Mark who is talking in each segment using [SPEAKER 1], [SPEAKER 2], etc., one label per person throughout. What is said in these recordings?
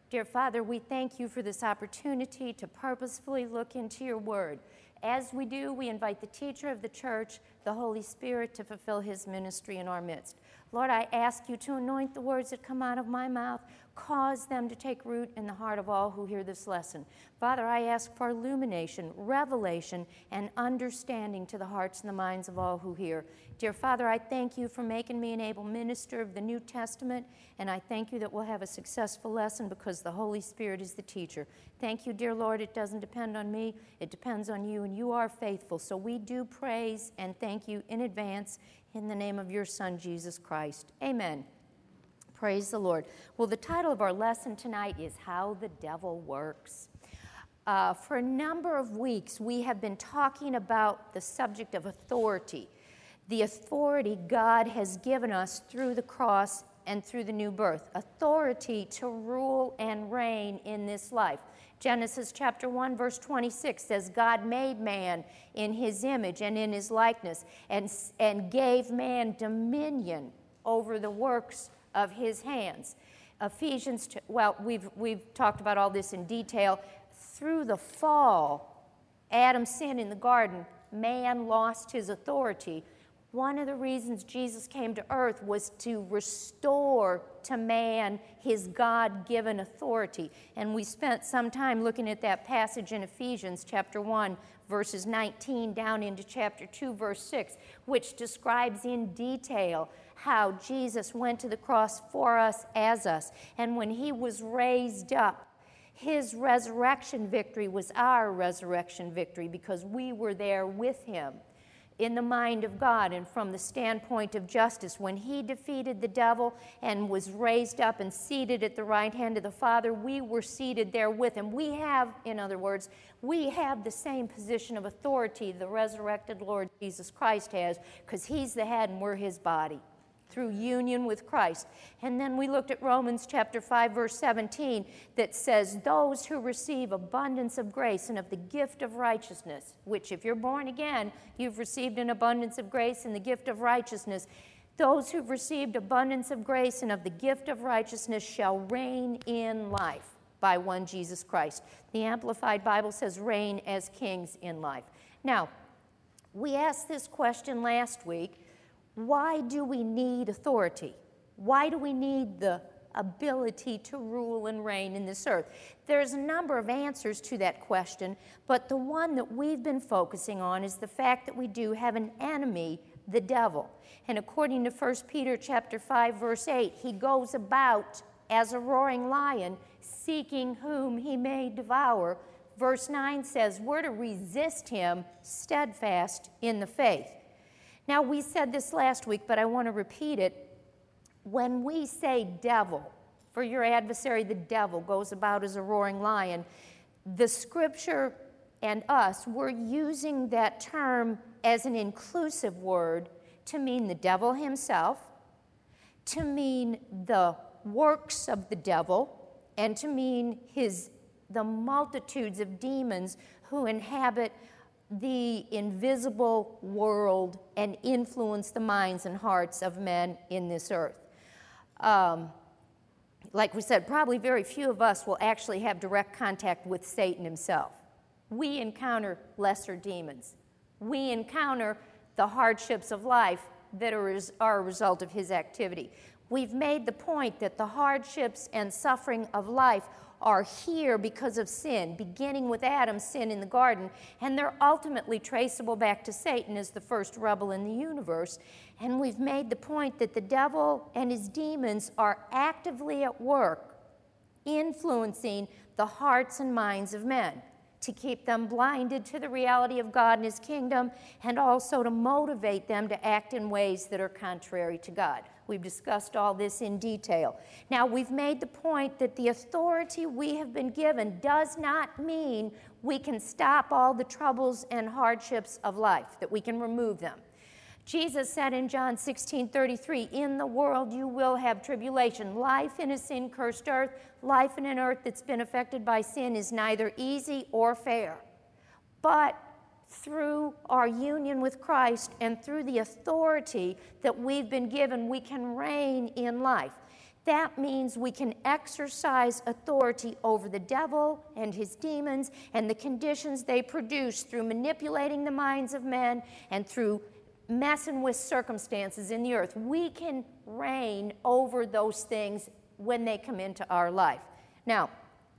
[SPEAKER 1] Dear Father, we thank you for this opportunity to purposefully look into your word. As we do, we invite the teacher of the church, the Holy Spirit, to fulfill his ministry in our midst. Lord, I ask you to anoint the words that come out of my mouth, cause them to take root in the heart of all who hear this lesson. Father, I ask for illumination, revelation, and understanding to the hearts and the minds of all who hear. Dear Father, I thank you for making me an able minister of the New Testament, and I thank you that we'll have a successful lesson because the Holy Spirit is the teacher. Thank you, dear Lord. It doesn't depend on me. It depends on you, and you are faithful. So we do praise and thank you in advance in the name of your Son, Jesus Christ. Amen. Praise the Lord. Well, the title of our lesson tonight is How the Devil Works. For a number of weeks, we have been talking about the subject of authority, the authority God has given us through the cross and through the new birth, authority to rule and reign in this life. Genesis chapter 1, verse 26 says, God made man in his image and in his likeness and gave man dominion over the works of his hands. Ephesians, we've talked about all this in detail. Through the fall, Adam's sin in the garden, man lost his authority. One of the reasons Jesus came to earth was to restore to man his God-given authority. And we spent some time looking at that passage in Ephesians chapter 1, verses 19 down into chapter 2, verse 6, which describes in detail how Jesus went to the cross for us as us. And when he was raised up, his resurrection victory was our resurrection victory because we were there with him in the mind of God and from the standpoint of justice. When he defeated the devil and was raised up and seated at the right hand of the Father, we were seated there with him. We have, in other words, we have the same position of authority the resurrected Lord Jesus Christ has, because he's the head and we're his body, through union with Christ. And then we looked at Romans chapter 5, verse 17, that says, those who receive abundance of grace and of the gift of righteousness, which if you're born again, you've received an abundance of grace and the gift of righteousness. Those who've received abundance of grace and of the gift of righteousness shall reign in life by one Jesus Christ. The Amplified Bible says reign as kings in life. Now, we asked this question last week. Why do we need authority? Why do we need the ability to rule and reign in this earth? There's a number of answers to that question, but the one that we've been focusing on is the fact that we do have an enemy, the devil. And according to 1 Peter chapter 5, verse 8, he goes about as a roaring lion, seeking whom he may devour. Verse 9 says we're to resist him steadfast in the faith. Now, we said this last week, but I want to repeat it. When we say devil, for your adversary, the devil, goes about as a roaring lion, the Scripture and us, we're using that term as an inclusive word to mean the devil himself, to mean the works of the devil, and to mean the multitudes of demons who inhabit the invisible world and influence the minds and hearts of men in this earth. Like we said, probably very few of us will actually have direct contact with Satan himself. We encounter lesser demons. We encounter the hardships of life that are a result of his activity. We've made the point that the hardships and suffering of life are here because of sin, beginning with Adam's sin in the garden, and they're ultimately traceable back to Satan as the first rebel in the universe. And we've made the point that the devil and his demons are actively at work influencing the hearts and minds of men to keep them blinded to the reality of God and his kingdom, and also to motivate them to act in ways that are contrary to God. We've discussed all this in detail. Now, we've made the point that the authority we have been given does not mean we can stop all the troubles and hardships of life, that we can remove them. Jesus said in John 16:33, in the world you will have tribulation. Life in a sin-cursed earth, life in an earth that's been affected by sin is neither easy or fair. But through our union with Christ and through the authority that we've been given, we can reign in life. That means we can exercise authority over the devil and his demons and the conditions they produce through manipulating the minds of men and through messing with circumstances in the earth. We can reign over those things when they come into our life. Now,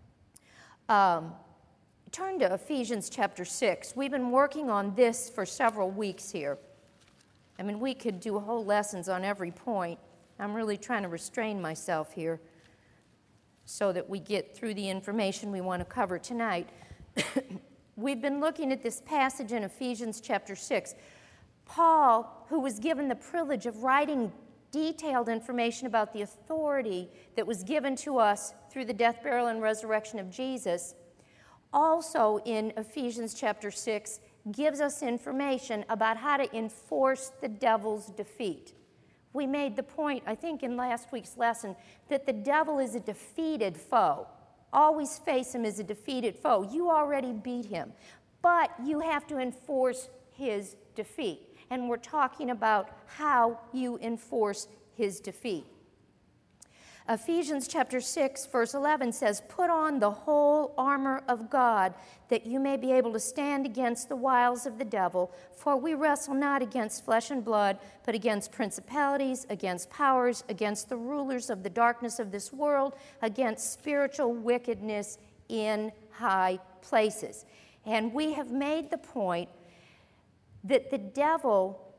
[SPEAKER 1] turn to Ephesians chapter 6. We've been working on this for several weeks here. I mean, we could do whole lessons on every point. I'm really trying to restrain myself here so that we get through the information we want to cover tonight. We've been looking at this passage in Ephesians chapter 6. Paul, who was given the privilege of writing detailed information about the authority that was given to us through the death, burial, and resurrection of Jesus, also in Ephesians chapter 6 gives us information about how to enforce the devil's defeat. We made the point, I think in last week's lesson, that the devil is a defeated foe. Always face him as a defeated foe. You already beat him, but you have to enforce his defeat. And we're talking about how you enforce his defeat. Ephesians chapter 6, verse 11 says, "Put on the whole armor of God, that you may be able to stand against the wiles of the devil. For we wrestle not against flesh and blood, but against principalities, against powers, against the rulers of the darkness of this world, against spiritual wickedness in high places." And we have made the point that the devil,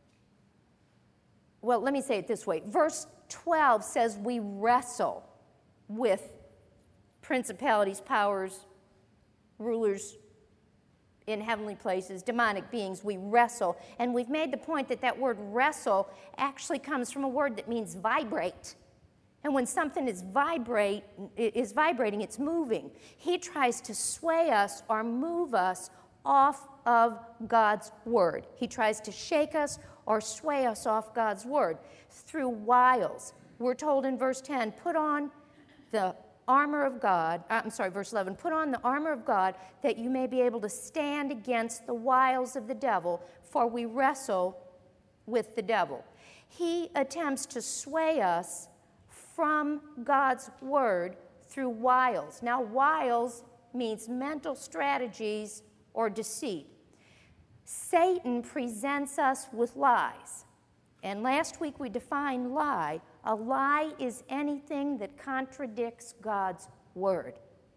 [SPEAKER 1] well, let me say it this way. Verse 12 says we wrestle with principalities, powers, rulers in heavenly places, demonic beings. We wrestle. And we've made the point that that word wrestle actually comes from a word that means vibrate. And when something is vibrating, it's moving. He tries to sway us or move us off of God's word. He tries to shake us or sway us off God's word through wiles. We're told in verse 10, put on the armor of God, verse 11, put on the armor of God that you may be able to stand against the wiles of the devil, for we wrestle with the devil. He attempts to sway us from God's word through wiles. Now, wiles means mental strategies or deceit. Satan presents us with lies. And last week we defined lie. A lie is anything that contradicts God's word.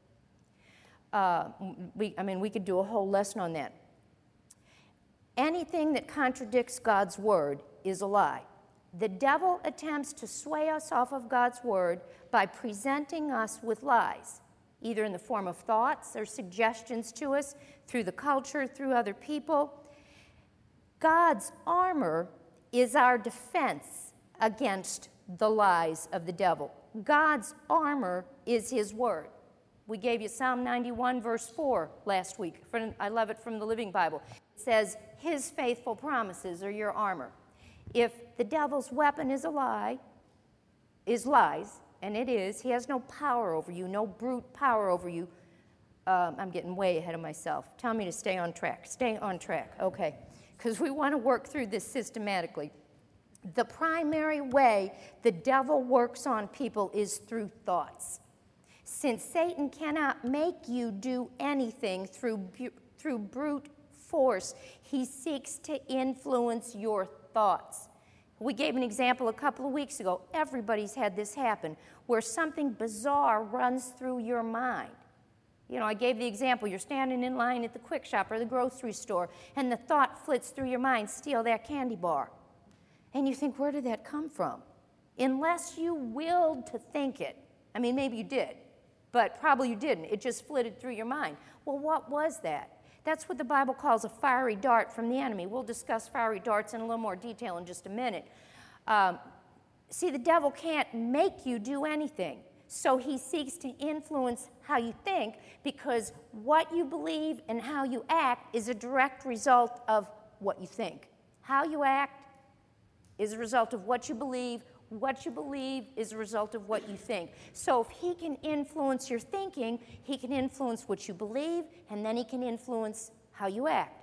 [SPEAKER 1] We could do a whole lesson on that. Anything that contradicts God's word is a lie. The devil attempts to sway us off of God's word by presenting us with lies, either in the form of thoughts or suggestions to us through the culture, through other people. God's armor is our defense against the lies of the devil. God's armor is his word. We gave you Psalm 91, verse 4 last week. I love it from the Living Bible. It says, his faithful promises are your armor. If the devil's weapon is lies, and it is, he has no power over you, no brute power over you. I'm getting way ahead of myself. Tell me to stay on track. Stay on track, okay. Because we want to work through this systematically. The primary way the devil works on people is through thoughts. Since Satan cannot make you do anything through brute force, he seeks to influence your thoughts. We gave an example a couple of weeks ago. Everybody's had this happen, where something bizarre runs through your mind. You know, I gave the example, you're standing in line at the Quick Shop or the grocery store, and the thought flits through your mind, steal that candy bar. And you think, where did that come from? Unless you willed to think it. I mean, maybe you did, but probably you didn't. It just flitted through your mind. Well, what was that? That's what the Bible calls a fiery dart from the enemy. We'll discuss fiery darts in a little more detail in just a minute. See, the devil can't make you do anything. So he seeks to influence how you think, because what you believe and how you act is a direct result of what you think. How you act is a result of what you believe. What you believe is a result of what you think. So if he can influence your thinking, he can influence what you believe, and then he can influence how you act.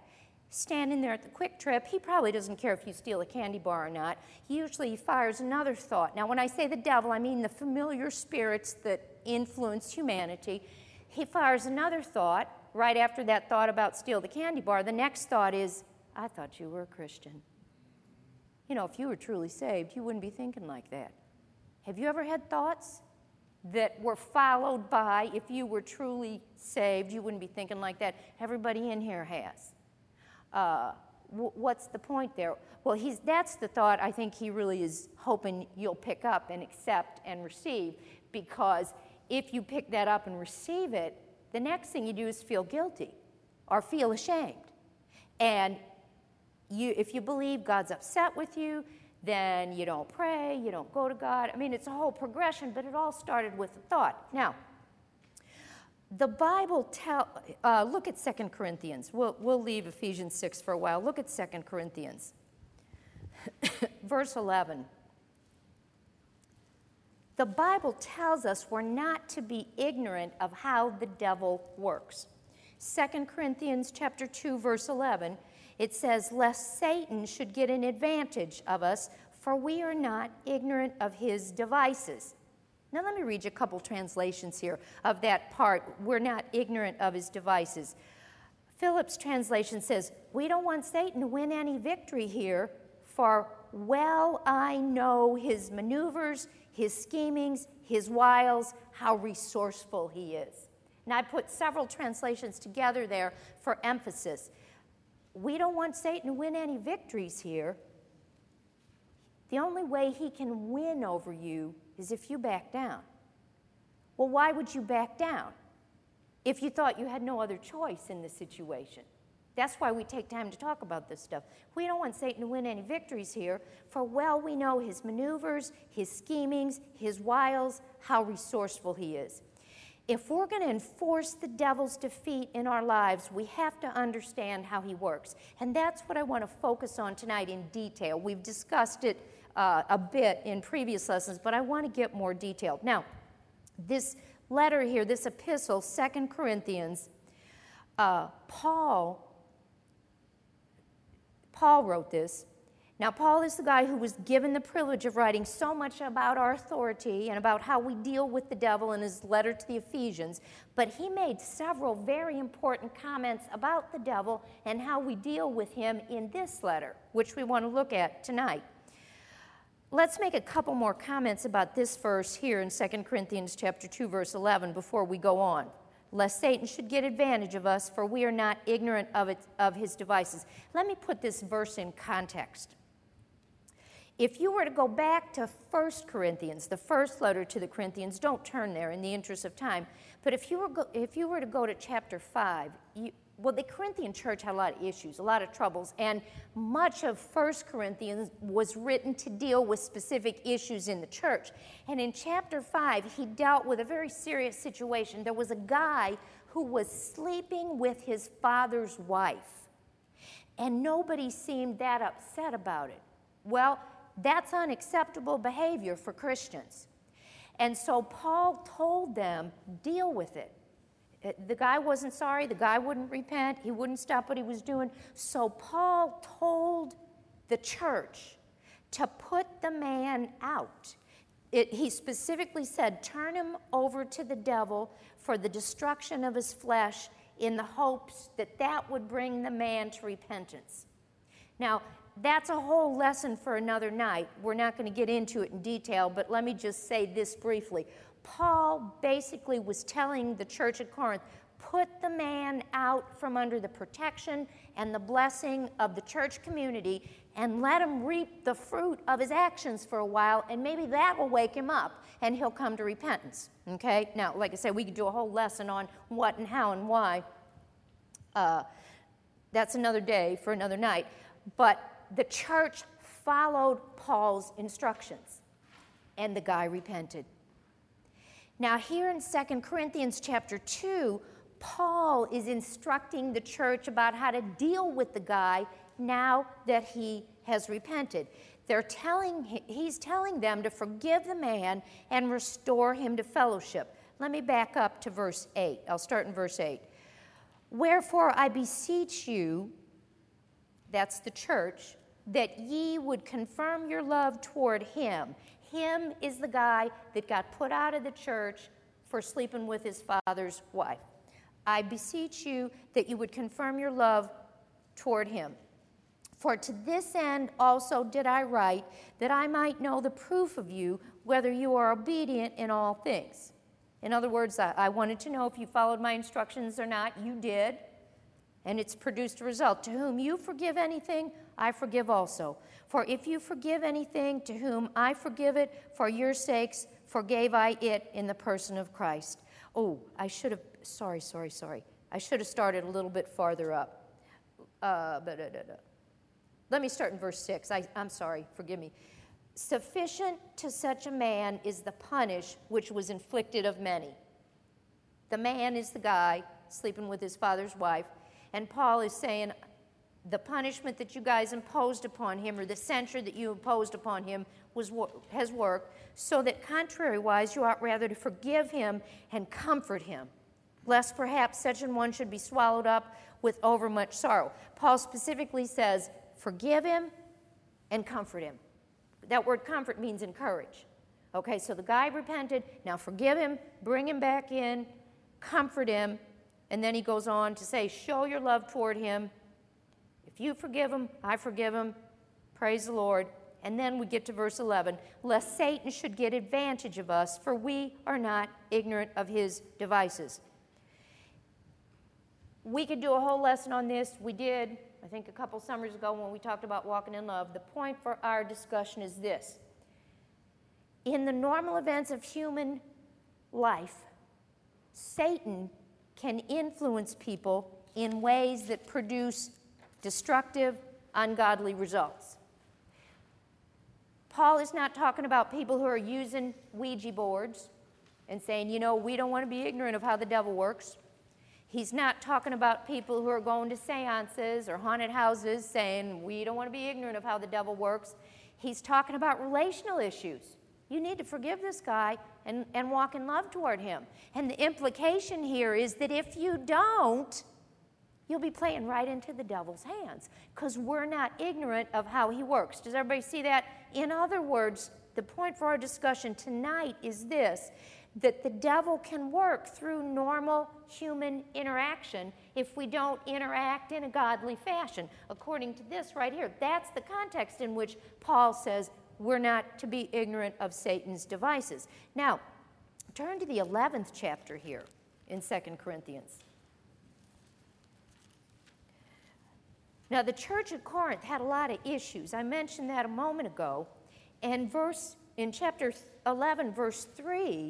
[SPEAKER 1] standing there at the Quick Trip. He probably doesn't care if you steal a candy bar or not. He usually fires another thought. Now, when I say the devil, I mean the familiar spirits that influence humanity. He fires another thought right after that thought about steal the candy bar. The next thought is, I thought you were a Christian. You know, if you were truly saved, you wouldn't be thinking like that. Have you ever had thoughts that were followed by, if you were truly saved, you wouldn't be thinking like that? Everybody in here has. What's the point there? Well, that's the thought I think he really is hoping you'll pick up and accept and receive, because if you pick that up and receive it, the next thing you do is feel guilty or feel ashamed. And if you believe God's upset with you, then you don't pray, you don't go to God. I mean, it's a whole progression, but it all started with a thought. Now, the Bible look at 2 Corinthians. We'll leave Ephesians 6 for a while. Look at 2 Corinthians. Verse 11. The Bible tells us we're not to be ignorant of how the devil works. 2 Corinthians chapter 2, verse 11, it says, lest Satan should get an advantage of us, for we are not ignorant of his devices. Now let me read you a couple translations here of that part. We're not ignorant of his devices. Phillips' translation says, we don't want Satan to win any victory here, for well I know his maneuvers, his schemings, his wiles, how resourceful he is. And I put several translations together there for emphasis. We don't want Satan to win any victories here. The only way he can win over you is if you back down. Well, why would you back down if you thought you had no other choice in the situation? That's why we take time to talk about this stuff. We don't want Satan to win any victories here, for well we know his maneuvers, his schemings, his wiles, how resourceful he is. If we're going to enforce the devil's defeat in our lives, we have to understand how he works. And that's what I want to focus on tonight in detail. We've discussed it a bit in previous lessons, but I want to get more detailed. Now, this letter here, this epistle, 2 Corinthians, Paul wrote this. Now, Paul is the guy who was given the privilege of writing so much about our authority and about how we deal with the devil in his letter to the Ephesians, but he made several very important comments about the devil and how we deal with him in this letter, which we want to look at tonight. Let's make a couple more comments about this verse here in 2 Corinthians chapter 2, verse 11 before we go on. Lest Satan should get advantage of us, for we are not ignorant of his devices. Let me put this verse in context. If you were to go back to 1 Corinthians, the first letter to the Corinthians, don't turn there in the interest of time, but if you were to go to chapter 5, the Corinthian church had a lot of issues, a lot of troubles, and much of 1 Corinthians was written to deal with specific issues in the church. And in chapter 5, he dealt with a very serious situation. There was a guy who was sleeping with his father's wife, and nobody seemed that upset about it. Well, that's unacceptable behavior for Christians. And so Paul told them, deal with it. The guy wasn't sorry. The guy wouldn't repent. He wouldn't stop what he was doing. So Paul told the church to put the man out. He specifically said, turn him over to the devil for the destruction of his flesh in the hopes that that would bring the man to repentance. Now, that's a whole lesson for another night. We're not going to get into it in detail, but let me just say this briefly. Paul basically was telling the church at Corinth, put the man out from under the protection and the blessing of the church community and let him reap the fruit of his actions for a while, and maybe that will wake him up and he'll come to repentance. Okay? Now, like I said, we could do a whole lesson on what and how and why. That's another day for another night. But the church followed Paul's instructions, and the guy repented. Now, here in 2 Corinthians chapter 2, Paul is instructing the church about how to deal with the guy now that he has repented. He's telling them to forgive the man and restore him to fellowship. Let me back up to verse 8. I'll start in verse 8. Wherefore I beseech you, that's the church, that ye would confirm your love toward him. Him is the guy that got put out of the church for sleeping with his father's wife. I beseech you that you would confirm your love toward him. For to this end also did I write, that I might know the proof of you, whether you are obedient in all things. In other words, I wanted to know if you followed my instructions or not. You did, and it's produced a result. To whom you forgive anything, I forgive also. For if you forgive anything, to whom I forgive it, for your sakes forgave I it in the person of Christ. Oh, I should have, sorry. I should have started a little bit farther up. Let me start in verse 6. I'm sorry, forgive me. Sufficient to such a man is the punish which was inflicted of many. The man is the guy sleeping with his father's wife, and Paul is saying the punishment that you guys imposed upon him, or the censure that you imposed upon him, has worked, so that contrariwise you ought rather to forgive him and comfort him, lest perhaps such an one should be swallowed up with overmuch sorrow. Paul specifically says, forgive him and comfort him. That word comfort means encourage. Okay, so the guy repented, now forgive him, bring him back in, comfort him, and then he goes on to say, show your love toward him. If you forgive him, I forgive him. Praise the Lord. And then we get to verse 11. Lest Satan should get advantage of us, for we are not ignorant of his devices. We could do a whole lesson on this. We did, I think, a couple summers ago when we talked about walking in love. The point for our discussion is this. In the normal events of human life, Satan can influence people in ways that produce destructive, ungodly results. Paul is not talking about people who are using Ouija boards and saying, you know, we don't want to be ignorant of how the devil works. He's not talking about people who are going to seances or haunted houses saying, we don't want to be ignorant of how the devil works. He's talking about relational issues. You need to forgive this guy and walk in love toward him. And the implication here is that if you don't, you'll be playing right into the devil's hands, because we're not ignorant of how he works. Does everybody see that? In other words, the point for our discussion tonight is this, that the devil can work through normal human interaction if we don't interact in a godly fashion. According to this right here, that's the context in which Paul says we're not to be ignorant of Satan's devices. Now, turn to the 11th chapter here in 2 Corinthians. Now, the church at Corinth had a lot of issues. I mentioned that a moment ago. And in chapter 11, verse 3,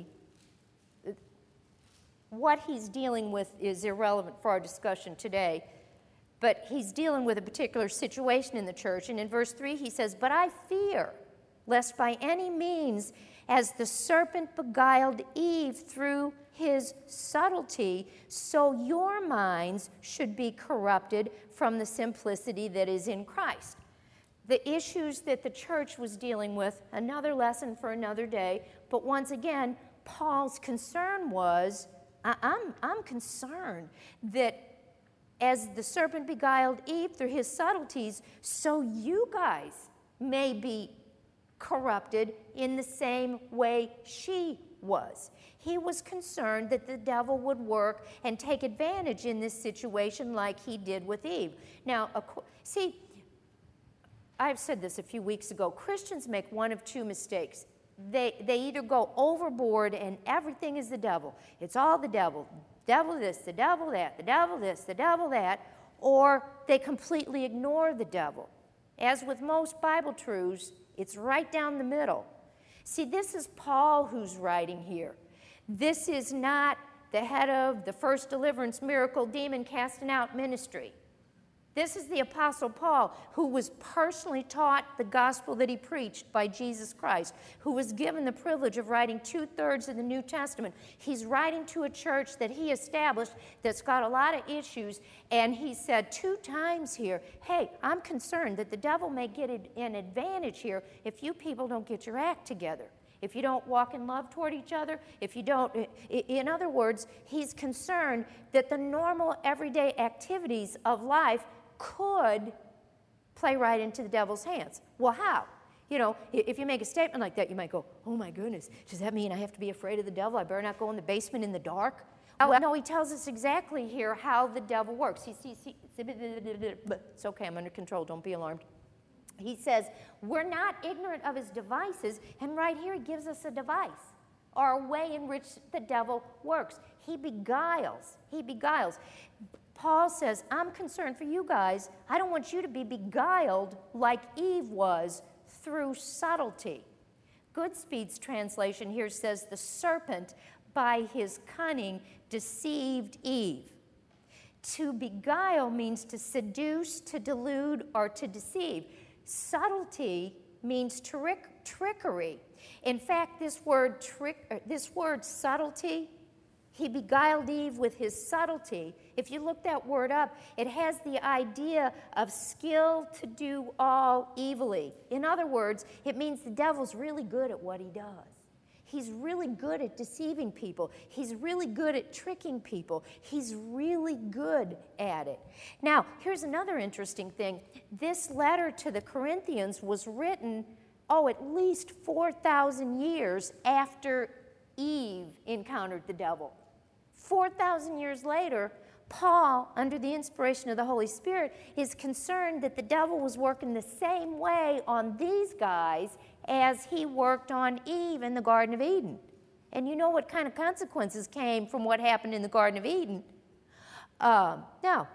[SPEAKER 1] what he's dealing with is irrelevant for our discussion today, but he's dealing with a particular situation in the church. And in verse 3, he says, but I fear, lest by any means, as the serpent beguiled Eve through his subtlety, so your minds should be corrupted from the simplicity that is in Christ. The issues that the church was dealing with, another lesson for another day, but once again, Paul's concern was, I'm concerned that as the serpent beguiled Eve through his subtleties, so you guys may be corrupted in the same way she was. He was concerned that the devil would work and take advantage in this situation like he did with Eve. Now, see, I've said this a few weeks ago. Christians make one of two mistakes. They either go overboard and everything is the devil. It's all the devil. Devil this, the devil that, the devil this, the devil that, or they completely ignore the devil. As with most Bible truths, it's right down the middle. See, this is Paul who's writing here. This is not the head of the First Deliverance Miracle Demon Casting Out Ministry. This is the Apostle Paul, who was personally taught the gospel that he preached by Jesus Christ, who was given the privilege of writing 2/3 of the New Testament. He's writing to a church that he established that's got a lot of issues, and he said 2 times here, hey, I'm concerned that the devil may get an advantage here if you people don't get your act together. If you don't walk in love toward each other, if you don't, in other words, he's concerned that the normal everyday activities of life could play right into the devil's hands. Well, how? You know, if you make a statement like that, you might go, oh my goodness, does that mean I have to be afraid of the devil? I better not go in the basement in the dark? Well, no, he tells us exactly here how the devil works. It's okay, I'm under control, don't be alarmed. He says, we're not ignorant of his devices, and right here he gives us a device, or a way in which the devil works. He beguiles. He beguiles. Paul says, I'm concerned for you guys. I don't want you to be beguiled like Eve was through subtlety. Goodspeed's translation here says, the serpent by his cunning deceived Eve. To beguile means to seduce, to delude, or to deceive. Subtlety means trickery. In fact, this word subtlety, he beguiled Eve with his subtlety. If you look that word up, it has the idea of skill to do all evilly. In other words, it means the devil's really good at what he does. He's really good at deceiving people. He's really good at tricking people. He's really good at it. Now, here's another interesting thing. This letter to the Corinthians was written, at least 4,000 years after Eve encountered the devil. 4,000 years later, Paul, under the inspiration of the Holy Spirit, is concerned that the devil was working the same way on these guys as he worked on Eve in the Garden of Eden. And you know what kind of consequences came from what happened in the Garden of Eden. Now,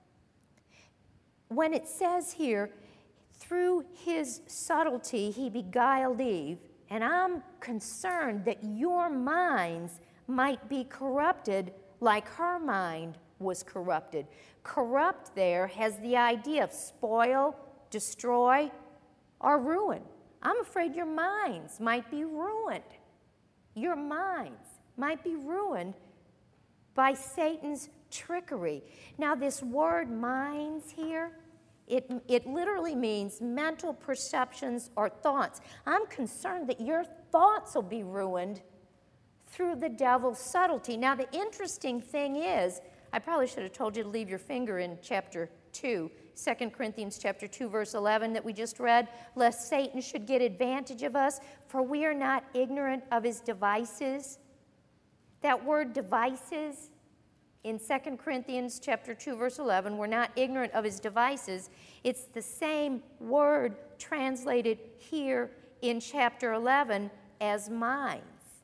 [SPEAKER 1] when it says here, through his subtlety he beguiled Eve, and I'm concerned that your minds might be corrupted like her mind was corrupted. Corrupt there has the idea of spoil, destroy, or ruin. I'm afraid your minds might be ruined. Your minds might be ruined by Satan's trickery. Now, this word minds here, it literally means mental perceptions or thoughts. I'm concerned that your thoughts will be ruined through the devil's subtlety. Now, the interesting thing is, I probably should have told you to leave your finger in chapter 2, 2 Corinthians chapter 2, verse 11 that we just read, lest Satan should get advantage of us, for we are not ignorant of his devices. That word devices in 2 Corinthians chapter 2, verse 11, we're not ignorant of his devices. It's the same word translated here in chapter 11 as minds.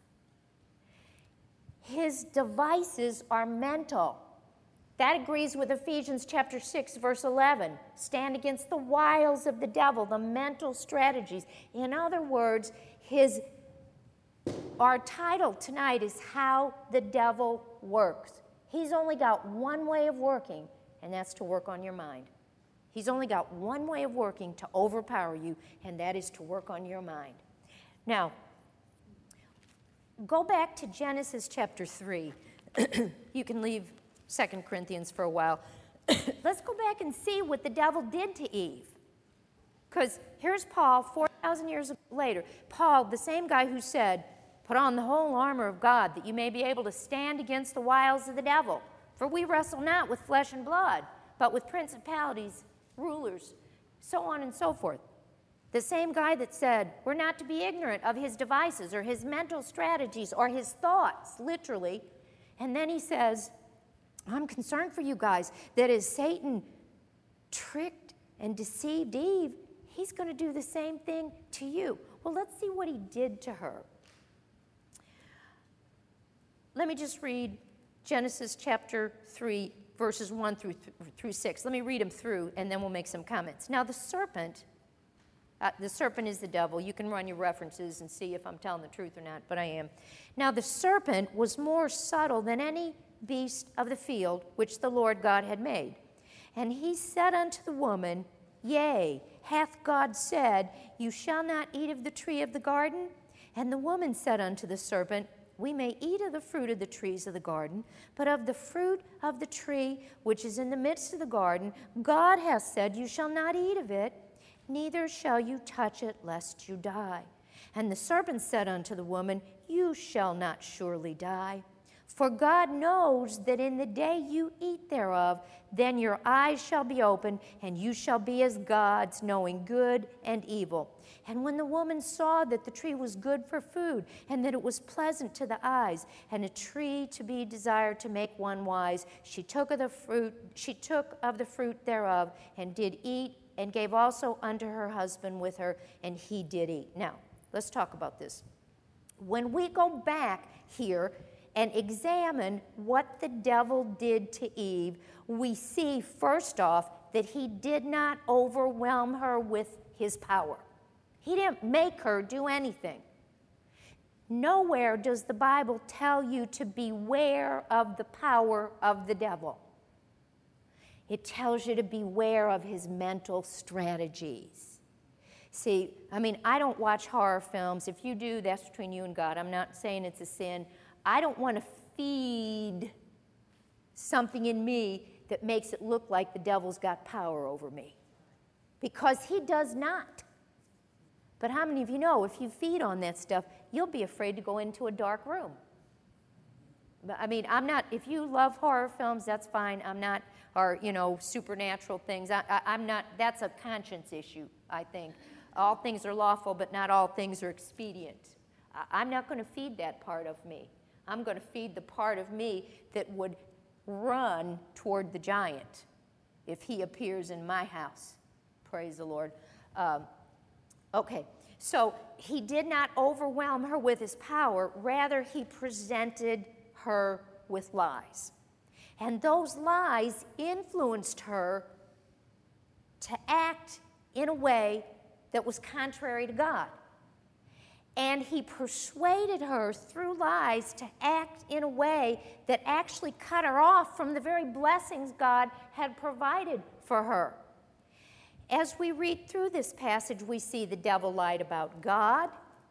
[SPEAKER 1] His devices are mental. That agrees with Ephesians chapter 6, verse 11. Stand against the wiles of the devil, the mental strategies. In other words, our title tonight is How the Devil Works. He's only got one way of working, and that's to work on your mind. He's only got one way of working to overpower you, and that is to work on your mind. Now, go back to Genesis chapter 3. You can leave 2 Corinthians for a while. Let's go back and see what the devil did to Eve. Because here's Paul 4,000 years later. Paul, the same guy who said, put on the whole armor of God that you may be able to stand against the wiles of the devil. For we wrestle not with flesh and blood, but with principalities, rulers, so on and so forth. The same guy that said, we're not to be ignorant of his devices or his mental strategies or his thoughts, literally. And then he says, I'm concerned for you guys that as Satan tricked and deceived Eve, he's going to do the same thing to you. Well, let's see what he did to her. Let me just read Genesis chapter 3, verses 1 through 6. Let me read them through, and then we'll make some comments. Now, the serpent is the devil. You can run your references and see if I'm telling the truth or not, but I am. Now, the serpent was more subtle than any beast of the field which the Lord God had made. And he said unto the woman, Yea, hath God said, You shall not eat of the tree of the garden? And the woman said unto the serpent, We may eat of the fruit of the trees of the garden, but of the fruit of the tree which is in the midst of the garden, God hath said, You shall not eat of it, neither shall you touch it, lest you die. And the serpent said unto the woman, You shall not surely die. For God knows that in the day you eat thereof, then your eyes shall be opened, and you shall be as gods, knowing good and evil. And when the woman saw that the tree was good for food, and that it was pleasant to the eyes, and a tree to be desired to make one wise, she took of the fruit thereof, and did eat, and gave also unto her husband with her, and he did eat. Now, let's talk about this. When we go back here and examine what the devil did to Eve, we see, first off, that he did not overwhelm her with his power. He didn't make her do anything. Nowhere does the Bible tell you to beware of the power of the devil. It tells you to beware of his mental strategies. See, I don't watch horror films. If you do, that's between you and God. I'm not saying it's a sin. I don't want to feed something in me that makes it look like the devil's got power over me, because he does not. But how many of you know if you feed on that stuff, you'll be afraid to go into a dark room? I'm not, if you love horror films, that's fine. I'm not, or, supernatural things. I'm not, that's a conscience issue, I think. All things are lawful, but not all things are expedient. I'm not going to feed that part of me. I'm going to feed the part of me that would run toward the giant if he appears in my house. Praise the Lord. Okay, so he did not overwhelm her with his power. Rather, he presented her with lies. And those lies influenced her to act in a way that was contrary to God. And he persuaded her through lies to act in a way that actually cut her off from the very blessings God had provided for her. As we read through this passage, we see the devil lied about God.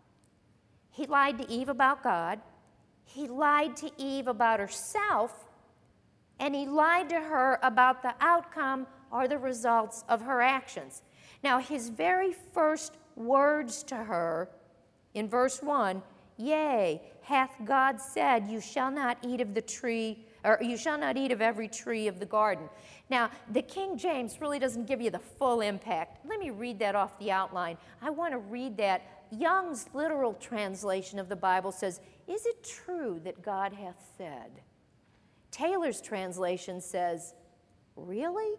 [SPEAKER 1] He lied to Eve about God. He lied to Eve about herself. And he lied to her about the outcome or the results of her actions. Now, his very first words to her in verse 1, yea, hath God said, you shall not eat of the tree, or you shall not eat of every tree of the garden. Now, the King James really doesn't give you the full impact. Let me read that off the outline. I want to read that. Young's literal translation of the Bible says, is it true that God hath said? Taylor's translation says, really?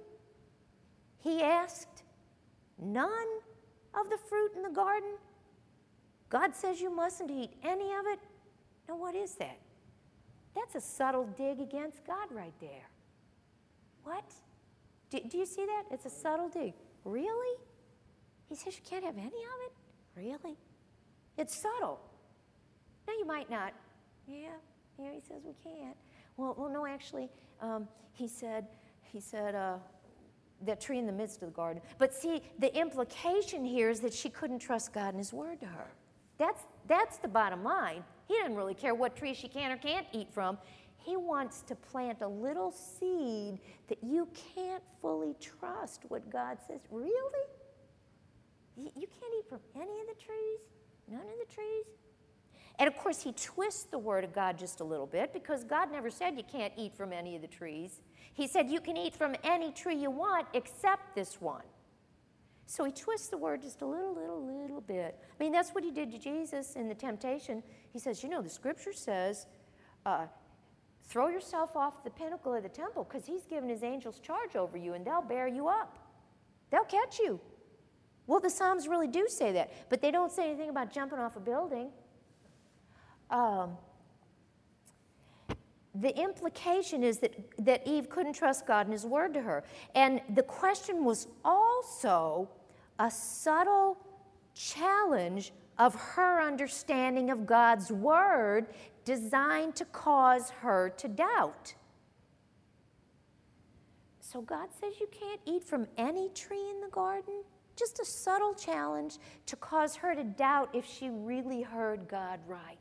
[SPEAKER 1] He asked, none of the fruit in the garden? God says you mustn't eat any of it? Now, what is that? That's a subtle dig against God right there. What? Do you see that? It's a subtle dig. Really? He says you can't have any of it? Really? It's subtle. Now, you might not. Yeah, he says we can't. Well, no, actually, he said, that tree in the midst of the garden. But see, the implication here is that she couldn't trust God and his word to her. That's the bottom line. He doesn't really care what tree she can or can't eat from. He wants to plant a little seed that you can't fully trust what God says. Really? You can't eat from any of the trees? None of the trees? And of course, he twists the word of God just a little bit, because God never said you can't eat from any of the trees. He said you can eat from any tree you want except this one. So he twists the word just a little bit. That's what he did to Jesus in the temptation. He says, the scripture says, throw yourself off the pinnacle of the temple, because he's given his angels charge over you, and they'll bear you up. They'll catch you. Well, the Psalms really do say that, but they don't say anything about jumping off a building. The implication is that Eve couldn't trust God and his word to her. And the question was also a subtle challenge of her understanding of God's word, designed to cause her to doubt. So God says you can't eat from any tree in the garden? Just a subtle challenge to cause her to doubt if she really heard God right.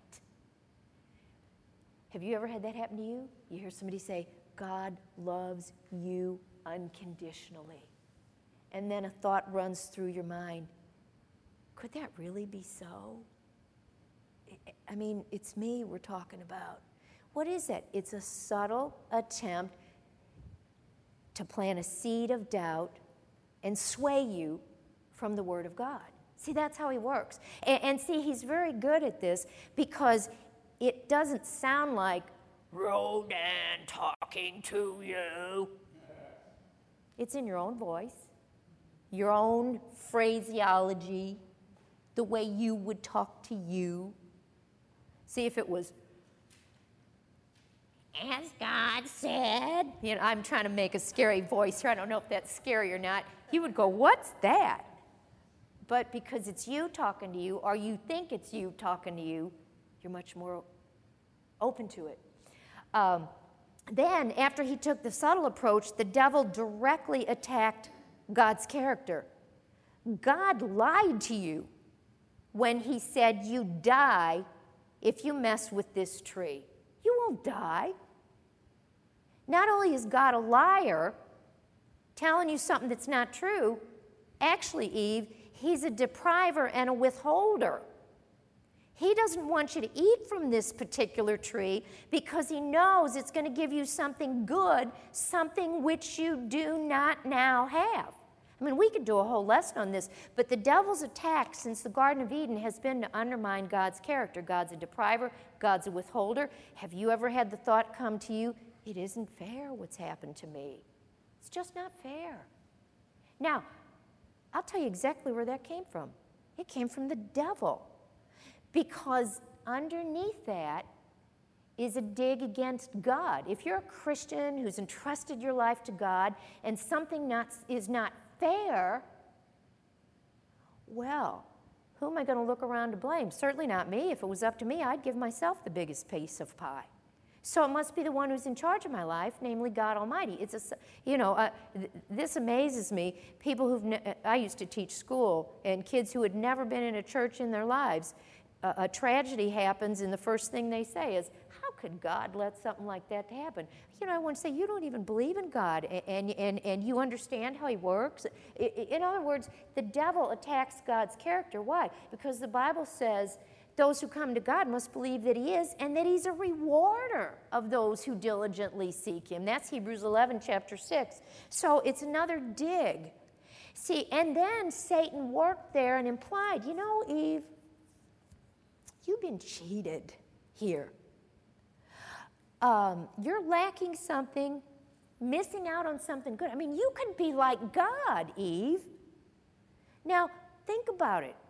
[SPEAKER 1] Have you ever had that happen to you? You hear somebody say, God loves you unconditionally. And then a thought runs through your mind, could that really be so? It's me we're talking about. What is it? It's a subtle attempt to plant a seed of doubt and sway you from the Word of God. See, that's how he works. And see, he's very good at this because it doesn't sound like Rodan talking to you. It's in your own voice, your own phraseology, the way you would talk to you. See, if it was, as God said, you know, I'm trying to make a scary voice here. I don't know if that's scary or not. You would go, what's that? But because it's you talking to you, or you think it's you talking to you, you're much more open to it. Then, after he took the subtle approach, the devil directly attacked God's character. God lied to you when he said you die if you mess with this tree. You won't die. Not only is God a liar, telling you something that's not true, actually, Eve, he's a depriver and a withholder. He doesn't want you to eat from this particular tree because he knows it's going to give you something good, something which you do not now have. I mean, we could do a whole lesson on this, but the devil's attack since the Garden of Eden has been to undermine God's character. God's a depriver, God's a withholder. Have you ever had the thought come to you, it isn't fair what's happened to me? It's just not fair. Now, I'll tell you exactly where that came from. It came from the devil. Because underneath that is a dig against God. If you're a Christian who's entrusted your life to God and something is not fair, well, who am I going to look around to blame? Certainly not me. If it was up to me, I'd give myself the biggest piece of pie. So it must be the one who's in charge of my life, namely God Almighty. This amazes me. People I used to teach school, and kids who had never been in a church in their lives, a tragedy happens, and the first thing they say is, how could God let something like that happen? You know, I want to say, you don't even believe in God, and you understand how he works. In other words, the devil attacks God's character. Why? Because the Bible says those who come to God must believe that he is, and that he's a rewarder of those who diligently seek him. That's Hebrews 11, chapter 6. So it's another dig. See, and then Satan worked there and implied, you know, Eve, you've been cheated here. You're lacking something, missing out on something good. I mean, you could be like God, Eve. Now, think about it.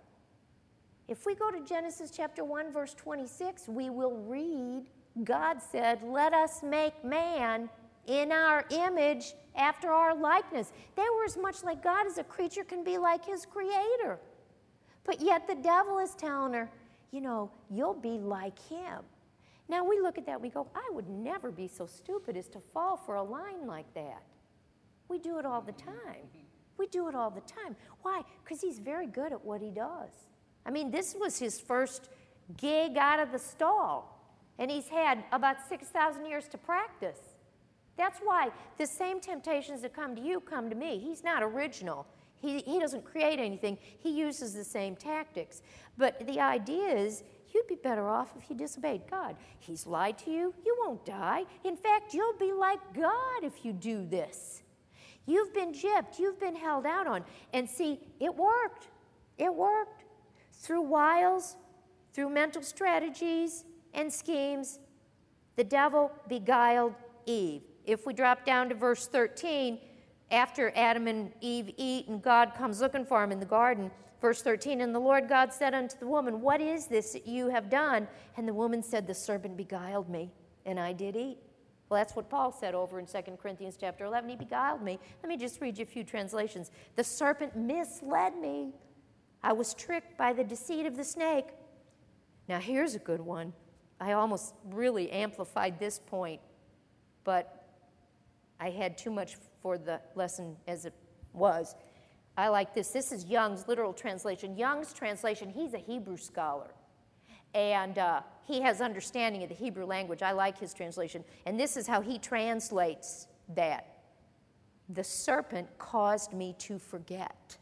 [SPEAKER 1] If we go to Genesis chapter 1, verse 26, we will read, God said, let us make man in our image after our likeness. They were as much like God as a creature can be like his creator. But yet the devil is telling her, you know, you'll be like him. Now we look at that, we go, I would never be so stupid as to fall for a line like that. We do it all the time. We do it all the time. Why? Because he's very good at what he does. I mean, this was his first gig out of the stall, and he's had about 6,000 years to practice. That's why the same temptations that come to you come to me. He's not original. He doesn't create anything. He uses the same tactics. But the idea is, you'd be better off if you disobeyed God. He's lied to you. You won't die. In fact, you'll be like God if you do this. You've been gypped. You've been held out on. And see, it worked. It worked. Through wiles, through mental strategies and schemes, the devil beguiled Eve. If we drop down to verse 13, after Adam and Eve eat and God comes looking for them in the garden, verse 13, and the Lord God said unto the woman, what is this that you have done? And the woman said, the serpent beguiled me, and I did eat. Well, that's what Paul said over in 2 Corinthians chapter 11. He beguiled me. Let me just read you a few translations. The serpent misled me. I was tricked by the deceit of the snake. Now, here's a good one. I almost really amplified this point, but I had too much for the lesson as it was. I like this. This is Young's literal translation. Young's translation, he's a Hebrew scholar, and he has understanding of the Hebrew language. I like his translation. And this is how he translates that. The serpent caused me to forget.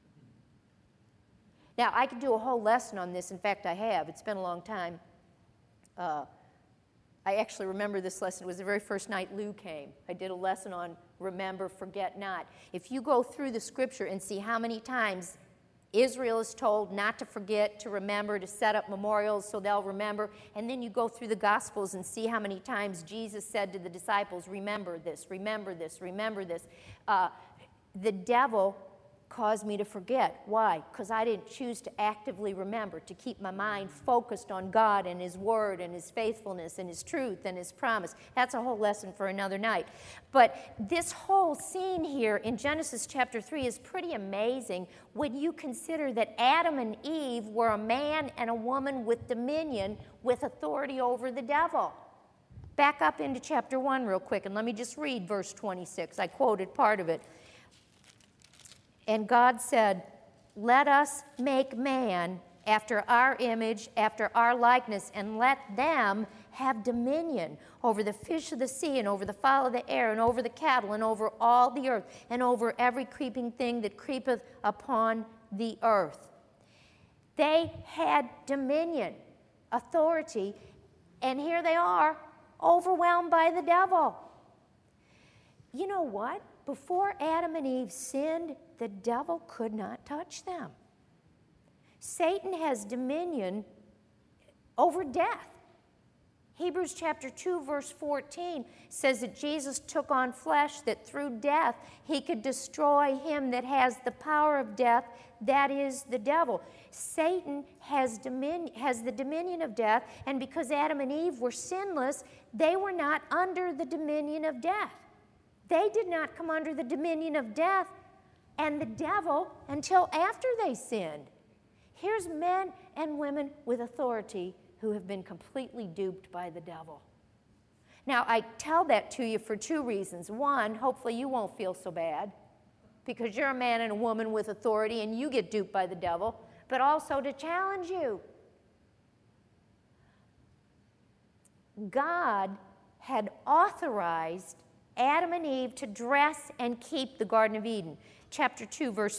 [SPEAKER 1] Now, I could do a whole lesson on this. In fact, I have. It's been a long time. I actually remember this lesson. It was the very first night Lou came. I did a lesson on remember, forget not. If you go through the scripture and see how many times Israel is told not to forget, to remember, to set up memorials so they'll remember, and then you go through the Gospels and see how many times Jesus said to the disciples, remember this, remember this, remember this. The devil caused me to forget. Why? Because I didn't choose to actively remember, to keep my mind focused on God and His Word and His faithfulness and His truth and His promise. That's a whole lesson for another night. But this whole scene here in Genesis chapter 3 is pretty amazing when you consider that Adam and Eve were a man and a woman with dominion, with authority over the devil. Back up into chapter 1 real quick, and let me just read verse 26. I quoted part of it. And God said, let us make man after our image, after our likeness, and let them have dominion over the fish of the sea, and over the fowl of the air, and over the cattle, and over all the earth, and over every creeping thing that creepeth upon the earth. They had dominion, authority, and here they are, overwhelmed by the devil. You know what? Before Adam and Eve sinned, the devil could not touch them. Satan has dominion over death. Hebrews chapter 2, verse 14 says that Jesus took on flesh, that through death he could destroy him that has the power of death, that is the devil. Satan has the dominion of death, and because Adam and Eve were sinless, they were not under the dominion of death. They did not come under the dominion of death and the devil until after they sinned. Here's men and women with authority who have been completely duped by the devil. Now, I tell that to you for two reasons. One, hopefully you won't feel so bad because you're a man and a woman with authority and you get duped by the devil, but also to challenge you. God had authorized Adam and Eve to dress and keep the Garden of Eden. Chapter 2, verse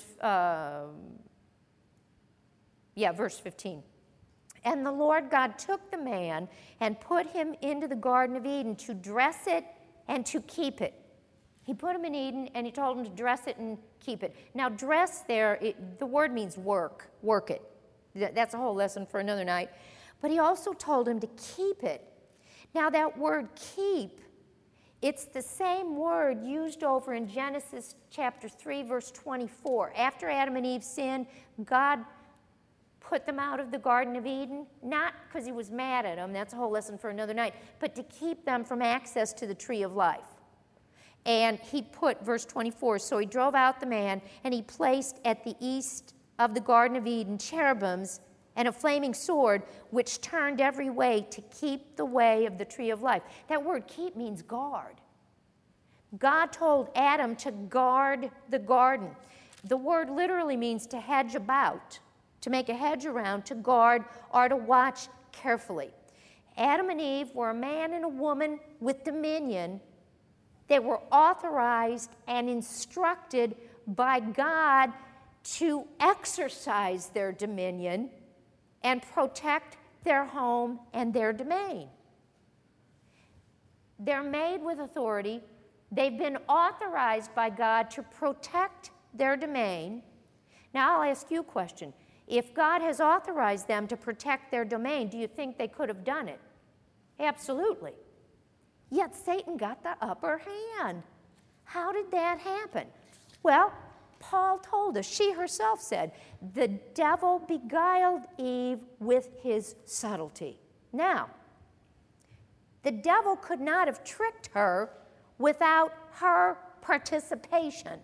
[SPEAKER 1] 15. And the Lord God took the man and put him into the Garden of Eden to dress it and to keep it. He put him in Eden and he told him to dress it and keep it. Now, dress there, the word means work it. That's a whole lesson for another night. But he also told him to keep it. Now, that word keep, it's the same word used over in Genesis chapter 3, verse 24. After Adam and Eve sinned, God put them out of the Garden of Eden, not because he was mad at them, that's a whole lesson for another night, but to keep them from access to the tree of life. And he put, verse 24, so he drove out the man, and he placed at the east of the Garden of Eden cherubims and a flaming sword, which turned every way to keep the way of the tree of life. That word keep means guard. God told Adam to guard the garden. The word literally means to hedge about, to make a hedge around, to guard, or to watch carefully. Adam and Eve were a man and a woman with dominion. They were authorized and instructed by God to exercise their dominion and protect their home and their domain. They're made with authority. They've been authorized by God to protect their domain. Now, I'll ask you a question. If God has authorized them to protect their domain, do you think they could have done it? Absolutely. Yet Satan got the upper hand. How did that happen? Well, Paul told us, she herself said, the devil beguiled Eve with his subtlety. Now, the devil could not have tricked her without her participation.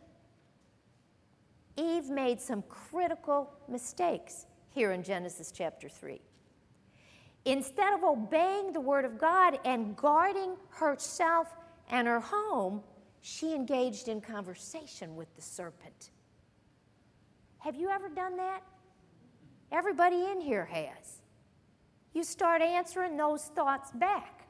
[SPEAKER 1] Eve made some critical mistakes here in Genesis chapter 3. Instead of obeying the word of God and guarding herself and her home, she engaged in conversation with the serpent. Have you ever done that? Everybody in here has. You start answering those thoughts back.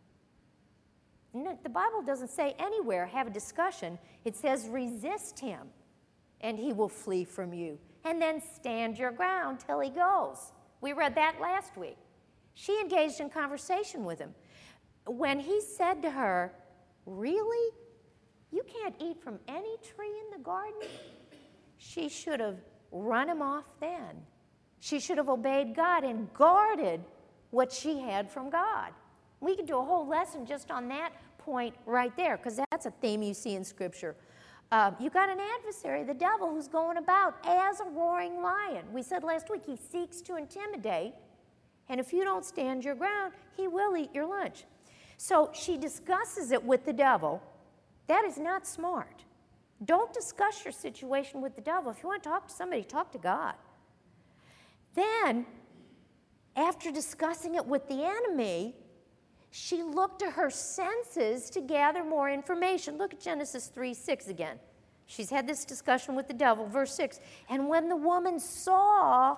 [SPEAKER 1] The Bible doesn't say anywhere, have a discussion. It says resist him, and he will flee from you. And then stand your ground till he goes. We read that last week. She engaged in conversation with him. when he said to her, "Really? You can't eat from any tree in the garden?" She should have run him off then. She should have obeyed God and guarded what she had from God. We could do a whole lesson just on that point right there, because that's a theme you see in Scripture. You got an adversary, the devil, who's going about as a roaring lion. We said last week he seeks to intimidate, and if you don't stand your ground, he will eat your lunch. So she discusses it with the devil. That is not smart. Don't discuss your situation with the devil. If you want to talk to somebody, talk to God. Then, after discussing it with the enemy, she looked to her senses to gather more information. Look at Genesis 3:6 again. She's had this discussion with the devil. Verse 6, and when the woman saw,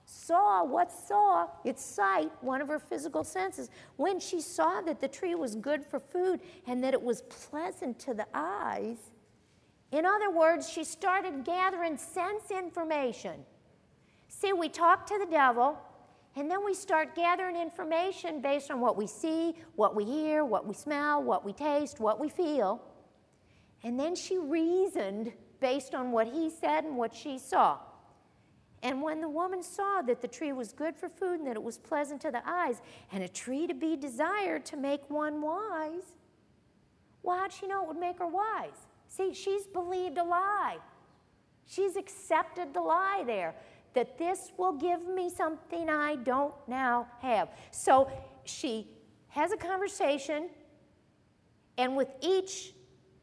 [SPEAKER 1] it's sight, one of her physical senses. When she saw that the tree was good for food and that it was pleasant to the eyes, in other words, she started gathering sense information. See, we talk to the devil, and then we start gathering information based on what we see, what we hear, what we smell, what we taste, what we feel. And then she reasoned based on what he said and what she saw. And when the woman saw that the tree was good for food and that it was pleasant to the eyes and a tree to be desired to make one wise, well, how'd she know it would make her wise? See, she's believed a lie. She's accepted the lie there, that this will give me something I don't now have. So she has a conversation, and with each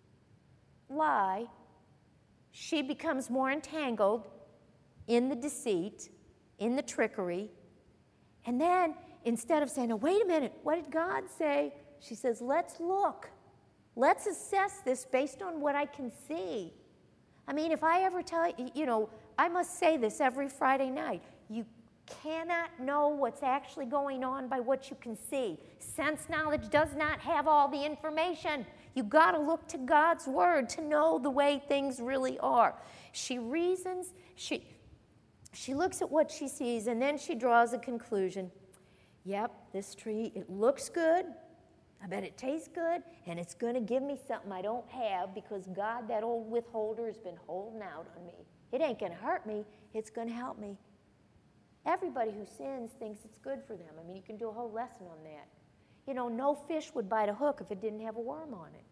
[SPEAKER 1] lie, she becomes more entangled in the deceit, in the trickery. And then, instead of saying, oh, wait a minute, what did God say? She says, let's look. Let's assess this based on what I can see. I mean, if I ever tell you, I must say this every Friday night. You cannot know what's actually going on by what you can see. Sense knowledge does not have all the information. You got to look to God's Word to know the way things really are. She reasons, she looks at what she sees, and then she draws a conclusion. Yep, this tree, it looks good. I bet it tastes good, and it's going to give me something I don't have because God, that old withholder, has been holding out on me. It ain't going to hurt me. It's going to help me. Everybody who sins thinks it's good for them. I mean, you can do a whole lesson on that. No fish would bite a hook if it didn't have a worm on it.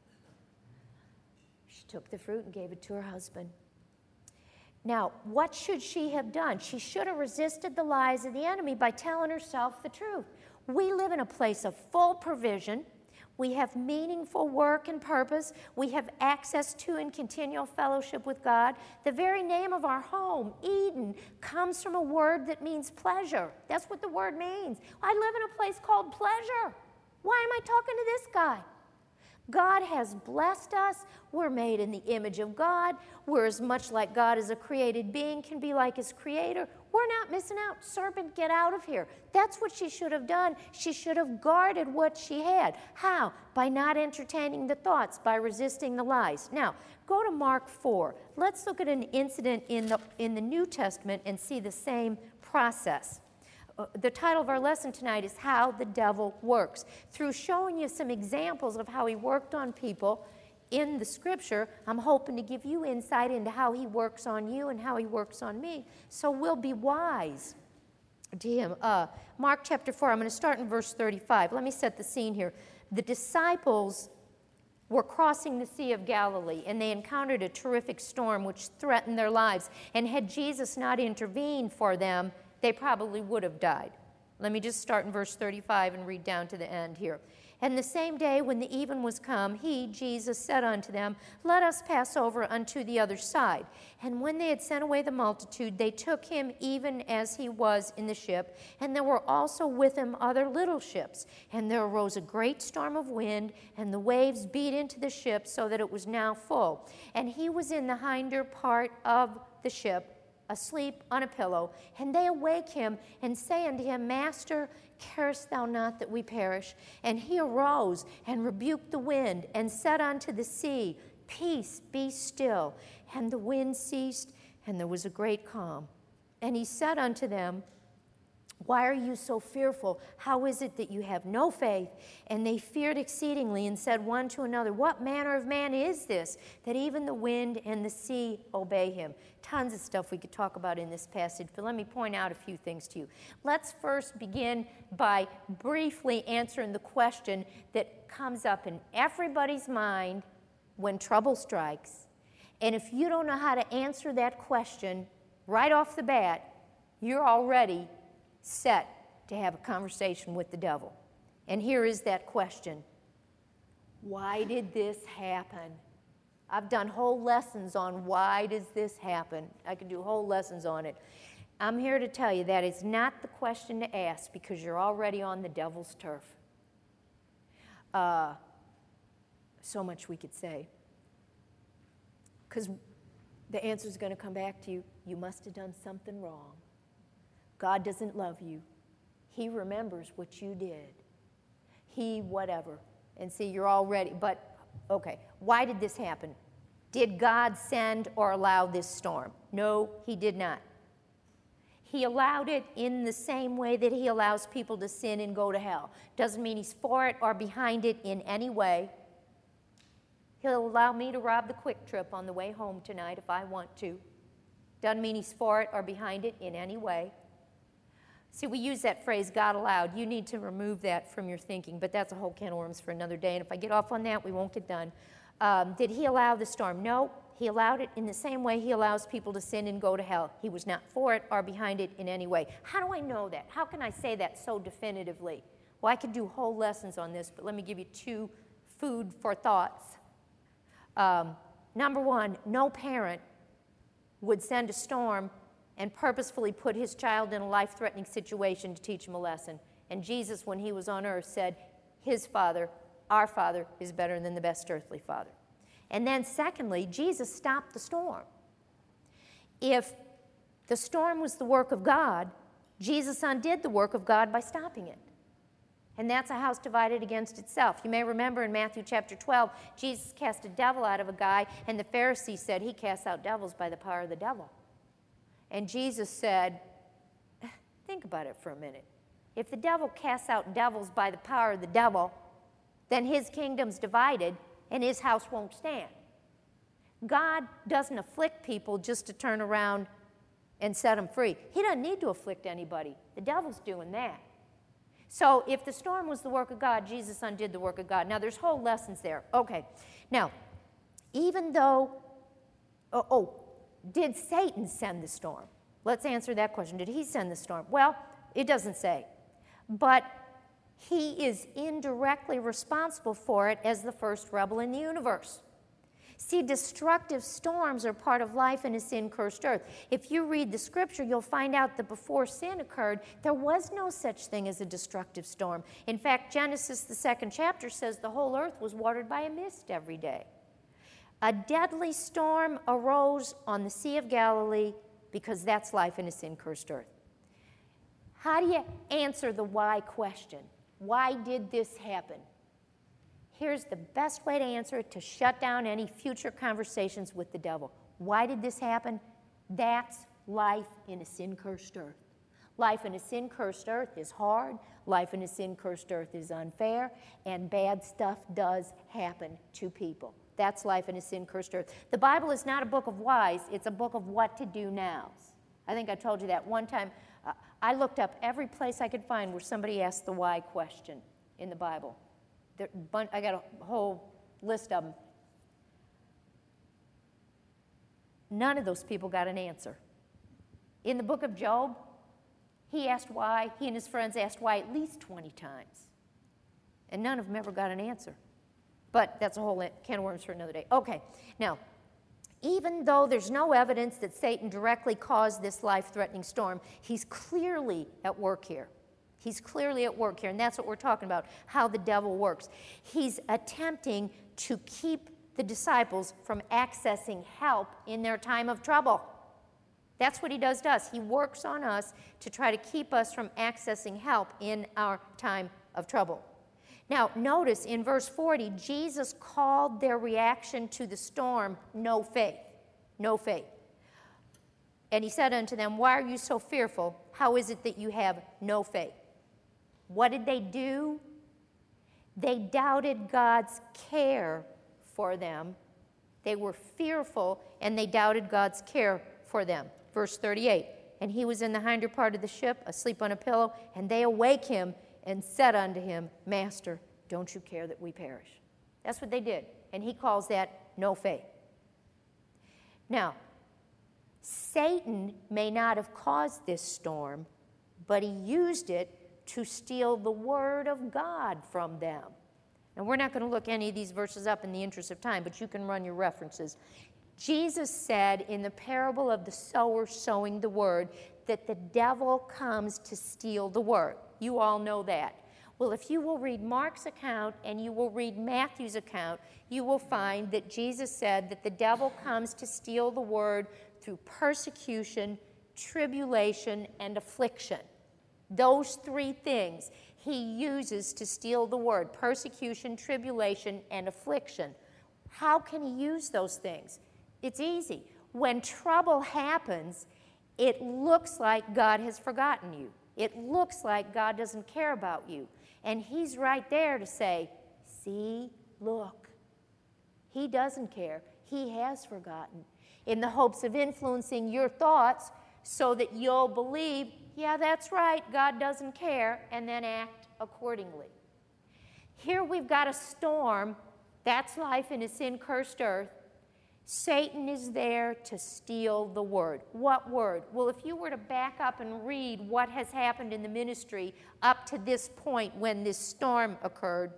[SPEAKER 1] She took the fruit and gave it to her husband. Now, what should she have done? She should have resisted the lies of the enemy by telling herself the truth. We live in a place of full provision. We have meaningful work and purpose. We have access to and continual fellowship with God. The very name of our home, Eden, comes from a word that means pleasure. That's what the word means. I live in a place called pleasure. Why am I talking to this guy? God has blessed us. We're made in the image of God. We're as much like God as a created being can be like his creator. We're not missing out. Serpent, get out of here. That's what she should have done. She should have guarded what she had. How? By not entertaining the thoughts, by resisting the lies. Now, go to Mark 4. Let's look at an incident in the New Testament and see the same process. The title of our lesson tonight is How the Devil Works. Through showing you some examples of how he worked on people in the Scripture, I'm hoping to give you insight into how he works on you and how he works on me, so we'll be wise to him. Mark chapter 4, I'm going to start in verse 35. Let me set the scene here. The disciples were crossing the Sea of Galilee, and they encountered a terrific storm which threatened their lives. And had Jesus not intervened for them, they probably would have died. Let me just start in verse 35 and read down to the end here. And the same day when the even was come, he, Jesus, said unto them, Let us pass over unto the other side. And when they had sent away the multitude, they took him even as he was in the ship. And there were also with him other little ships. And there arose a great storm of wind, and the waves beat into the ship so that it was now full. And he was in the hinder part of the ship, asleep on a pillow. And they awake him and say unto him, Master, carest thou not that we perish? And he arose and rebuked the wind and said unto the sea, Peace, be still. And the wind ceased, and there was a great calm. And he said unto them, Why are you so fearful? How is it that you have no faith? And they feared exceedingly and said one to another, what manner of man is this, that even the wind and the sea obey him? Tons of stuff we could talk about in this passage, but let me point out a few things to you. Let's first begin by briefly answering the question that comes up in everybody's mind when trouble strikes. And if you don't know how to answer that question right off the bat, you're already set to have a conversation with the devil. And here is that question. Why did this happen? I've done whole lessons on why does this happen. I could do whole lessons on it. I'm here to tell you that is not the question to ask because you're already on the devil's turf. So much we could say. Because the answer is going to come back to you. You must have done something wrong. God doesn't love you. He remembers what you did. He whatever. And see, you're all ready. But, okay, why did this happen? Did God send or allow this storm? No, he did not. He allowed it in the same way that he allows people to sin and go to hell. Doesn't mean he's for it or behind it in any way. He'll allow me to rob the Quick Trip on the way home tonight if I want to. Doesn't mean he's for it or behind it in any way. See, we use that phrase, God allowed. You need to remove that from your thinking, but that's a whole can of worms for another day, and if I get off on that, we won't get done. Did he allow the storm? No, he allowed it in the same way he allows people to sin and go to hell. He was not for it or behind it in any way. How do I know that? How can I say that so definitively? Well, I could do whole lessons on this, but let me give you two food for thoughts. Number one, no parent would send a storm and purposefully put his child in a life-threatening situation to teach him a lesson. And Jesus, when he was on earth, said, his Father, our Father, is better than the best earthly father. And then secondly, Jesus stopped the storm. If the storm was the work of God, Jesus undid the work of God by stopping it. And that's a house divided against itself. You may remember in Matthew chapter 12, Jesus cast a devil out of a guy, and the Pharisees said he casts out devils by the power of the devil. And Jesus said, think about it for a minute. If the devil casts out devils by the power of the devil, then his kingdom's divided and his house won't stand. God doesn't afflict people just to turn around and set them free. He doesn't need to afflict anybody. The devil's doing that. So if the storm was the work of God, Jesus undid the work of God. Now, there's whole lessons there. Okay. Now, even though, did Satan send the storm? Let's answer that question. Did he send the storm? Well, it doesn't say. But he is indirectly responsible for it as the first rebel in the universe. See, destructive storms are part of life in a sin-cursed earth. If you read the scripture, you'll find out that before sin occurred, there was no such thing as a destructive storm. In fact, Genesis, the 2nd chapter, says the whole earth was watered by a mist every day. A deadly storm arose on the Sea of Galilee because that's life in a sin-cursed earth. How do you answer the why question? Why did this happen? Here's the best way to answer it to shut down any future conversations with the devil. Why did this happen? That's life in a sin-cursed earth. Life in a sin-cursed earth is hard. Life in a sin-cursed earth is unfair. And bad stuff does happen to people. That's life in a sin-cursed earth. The Bible is not a book of whys. It's a book of what to do nows. I think I told you that one time. I looked up every place I could find where somebody asked the why question in the Bible. I got a whole list of them. None of those people got an answer. In the book of Job, he asked why. He and his friends asked why at least 20 times. And none of them ever got an answer. But that's a whole can of worms for another day. Okay, now, even though there's no evidence that Satan directly caused this life-threatening storm, he's clearly at work here. He's clearly at work here, and that's what we're talking about, how the devil works. He's attempting to keep the disciples from accessing help in their time of trouble. That's what he does to us. He works on us to try to keep us from accessing help in our time of trouble. Now, notice in verse 40, Jesus called their reaction to the storm no faith. No faith. And he said unto them, why are you so fearful? How is it that you have no faith? What did they do? They doubted God's care for them. They were fearful, and they doubted God's care for them. Verse 38, and he was in the hinder part of the ship, asleep on a pillow, and they awake him and said unto him, Master, don't you care that we perish? That's what they did, and he calls that no faith. Now, Satan may not have caused this storm, but he used it to steal the word of God from them. And we're not going to look any of these verses up in the interest of time, but you can run your references. Jesus said in the parable of the sower sowing the word that the devil comes to steal the word. You all know that. Well, if you will read Mark's account and you will read Matthew's account, you will find that Jesus said that the devil comes to steal the word through persecution, tribulation, and affliction. Those three things he uses to steal the word: persecution, tribulation, and affliction. How can he use those things? It's easy. When trouble happens, it looks like God has forgotten you. It looks like God doesn't care about you. And he's right there to say, see, look. He doesn't care. He has forgotten. In the hopes of influencing your thoughts so that you'll believe, yeah, that's right, God doesn't care, and then act accordingly. Here we've got a storm. That's life in a sin-cursed earth. Satan is there to steal the word. What word? Well, if you were to back up and read what has happened in the ministry up to this point when this storm occurred,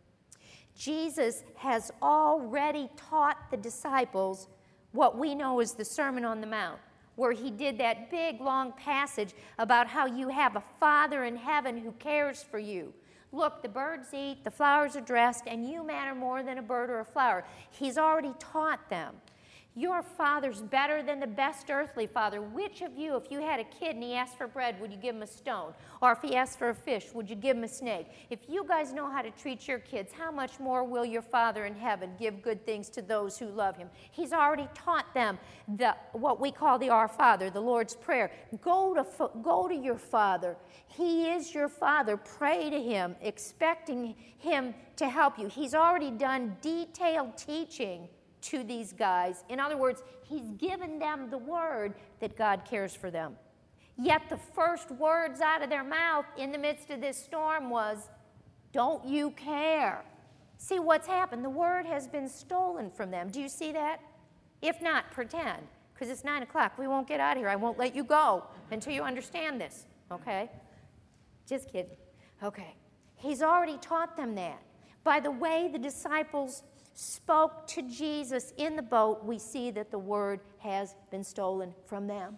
[SPEAKER 1] Jesus has already taught the disciples what we know as the Sermon on the Mount, where he did that big, long passage about how you have a Father in heaven who cares for you. Look, the birds eat, the flowers are dressed, and you matter more than a bird or a flower. He's already taught them. Your father's better than the best earthly father. Which of you, if you had a kid and he asked for bread, would you give him a stone? Or if he asked for a fish, would you give him a snake? If you guys know how to treat your kids, how much more will your Father in heaven give good things to those who love him? He's already taught them what we call the Our Father, the Lord's Prayer. Go to your Father. He is your Father. Pray to him, expecting him to help you. He's already done detailed teaching to these guys. In other words, he's given them the word that God cares for them. Yet the first words out of their mouth in the midst of this storm was, don't you care? See what's happened? The word has been stolen from them. Do you see that? If not, pretend, because it's 9 o'clock. We won't get out of here. I won't let you go until you understand this, okay? Just kidding. Okay. He's already taught them that. By the way the disciples spoke to Jesus in the boat, we see that the word has been stolen from them.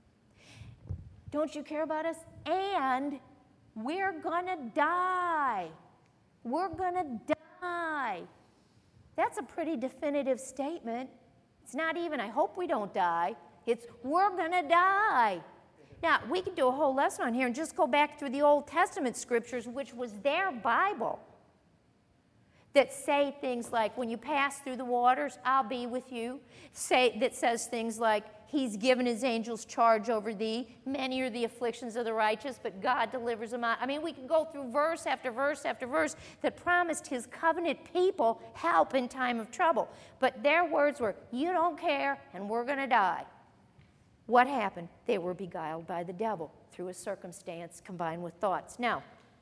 [SPEAKER 1] Don't you care about us? And we're going to die. We're going to die. That's a pretty definitive statement. It's not even, I hope we don't die. It's, we're going to die. Now, we could do a whole lesson on here and just go back through the Old Testament scriptures, which was their Bible, that say things like, when you pass through the waters, I'll be with you. That says things like, he's given his angels charge over thee. Many are the afflictions of the righteous, but God delivers them out. I mean, we can go through verse after verse after verse that promised his covenant people help in time of trouble. But their words were, you don't care, and we're going to die. What happened? They were beguiled by the devil through a circumstance combined with thoughts. Now,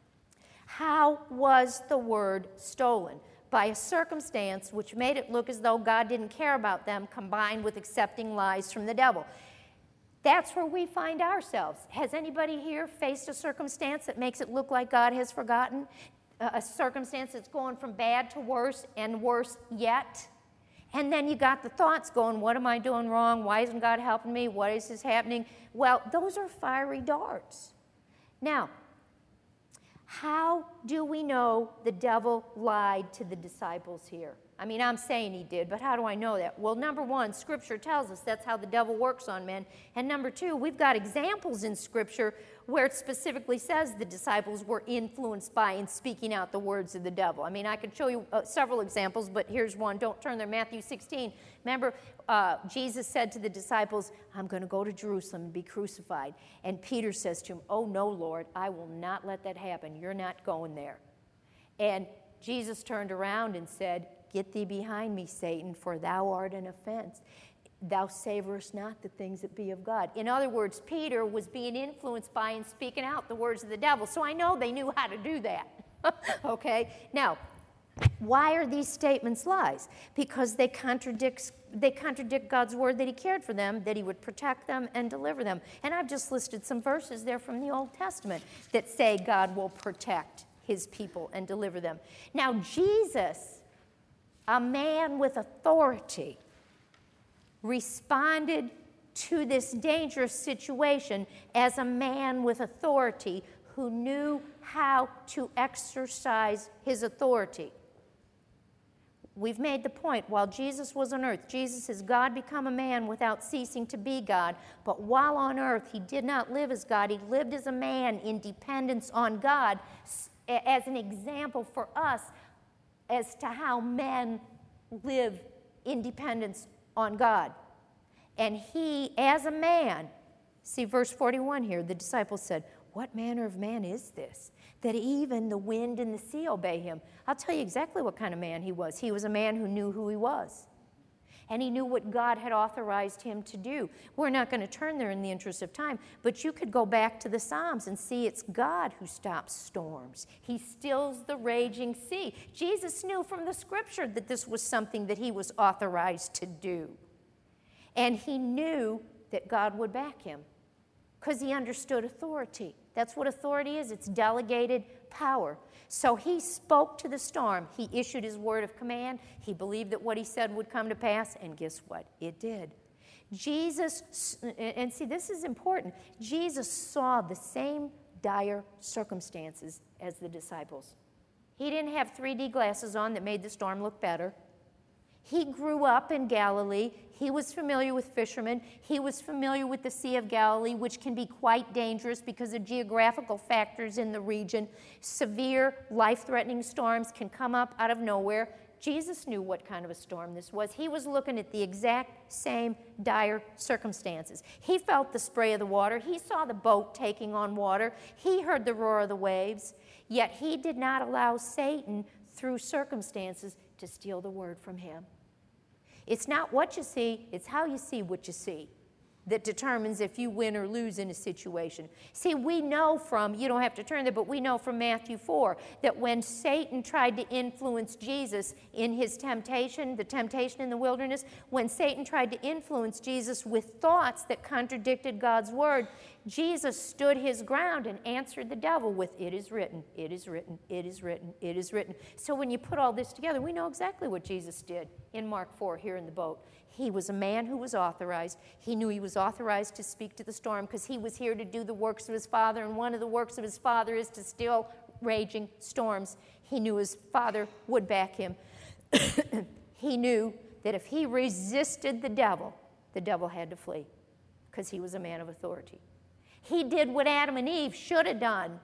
[SPEAKER 1] how was the word stolen? By a circumstance which made it look as though God didn't care about them, combined with accepting lies from the devil. That's where we find ourselves. Has anybody here faced a circumstance that makes it look like God has forgotten? A circumstance that's going from bad to worse and worse yet? And then you got the thoughts going, what am I doing wrong? Why isn't God helping me? What is this happening? Well, those are fiery darts. Now, how do we know the devil lied to the disciples here? I mean, I'm saying he did, but how do I know that? Well, number one, Scripture tells us that's how the devil works on men. And number two, we've got examples in Scripture where it specifically says the disciples were influenced by and speaking out the words of the devil. I mean, I could show you several examples, but here's one. Don't turn there. Matthew 16. Remember, Jesus said to the disciples, I'm going to go to Jerusalem and be crucified. And Peter says to him, oh, no, Lord, I will not let that happen. You're not going there. And Jesus turned around and said, get thee behind me, Satan, for thou art an offense. Thou savorest not the things that be of God. In other words, Peter was being influenced by and speaking out the words of the devil. So I know they knew how to do that. Okay? Now, why are these statements lies? Because they contradict God's word that he cared for them, that he would protect them and deliver them. And I've just listed some verses there from the Old Testament that say God will protect his people and deliver them. Now, Jesus, a man with authority, responded to this dangerous situation as a man with authority who knew how to exercise his authority. We've made the point, while Jesus was on earth, Jesus is God become a man without ceasing to be God, but while on earth, he did not live as God. He lived as a man in dependence on God as an example for us as to how men live in dependence on God. And he, as a man, see verse 41 here, the disciples said, what manner of man is this, that even the wind and the sea obey him? I'll tell you exactly what kind of man he was. He was a man who knew who he was. And he knew what God had authorized him to do. We're not going to turn there in the interest of time, but you could go back to the Psalms and see it's God who stops storms. He stills the raging sea. Jesus knew from the Scripture that this was something that he was authorized to do. And he knew that God would back him because he understood authority. That's what authority is. It's delegated power. So he spoke to the storm. He issued his word of command. He believed that what he said would come to pass, and guess what? It did. Jesus, and see, this is important. Jesus saw the same dire circumstances as the disciples. He didn't have 3D glasses on that made the storm look better. He grew up in Galilee. He was familiar with fishermen. He was familiar with the Sea of Galilee, which can be quite dangerous because of geographical factors in the region. Severe, life-threatening storms can come up out of nowhere. Jesus knew what kind of a storm this was. He was looking at the exact same dire circumstances. He felt the spray of the water. He saw the boat taking on water. He heard the roar of the waves. Yet he did not allow Satan, through circumstances, to steal the word from him. It's not what you see, it's how you see what you see that determines if you win or lose in a situation. See, we know from, you don't have to turn there, but we know from Matthew 4 that when Satan tried to influence Jesus in his temptation, the temptation in the wilderness, when Satan tried to influence Jesus with thoughts that contradicted God's word, Jesus stood his ground and answered the devil with, it is written, it is written, it is written, it is written. So when you put all this together, we know exactly what Jesus did in Mark 4 here in the boat. He was a man who was authorized. He knew he was authorized to speak to the storm because he was here to do the works of his Father, and one of the works of his Father is to still raging storms. He knew his Father would back him. He knew that if he resisted the devil had to flee because he was a man of authority. He did what Adam and Eve should have done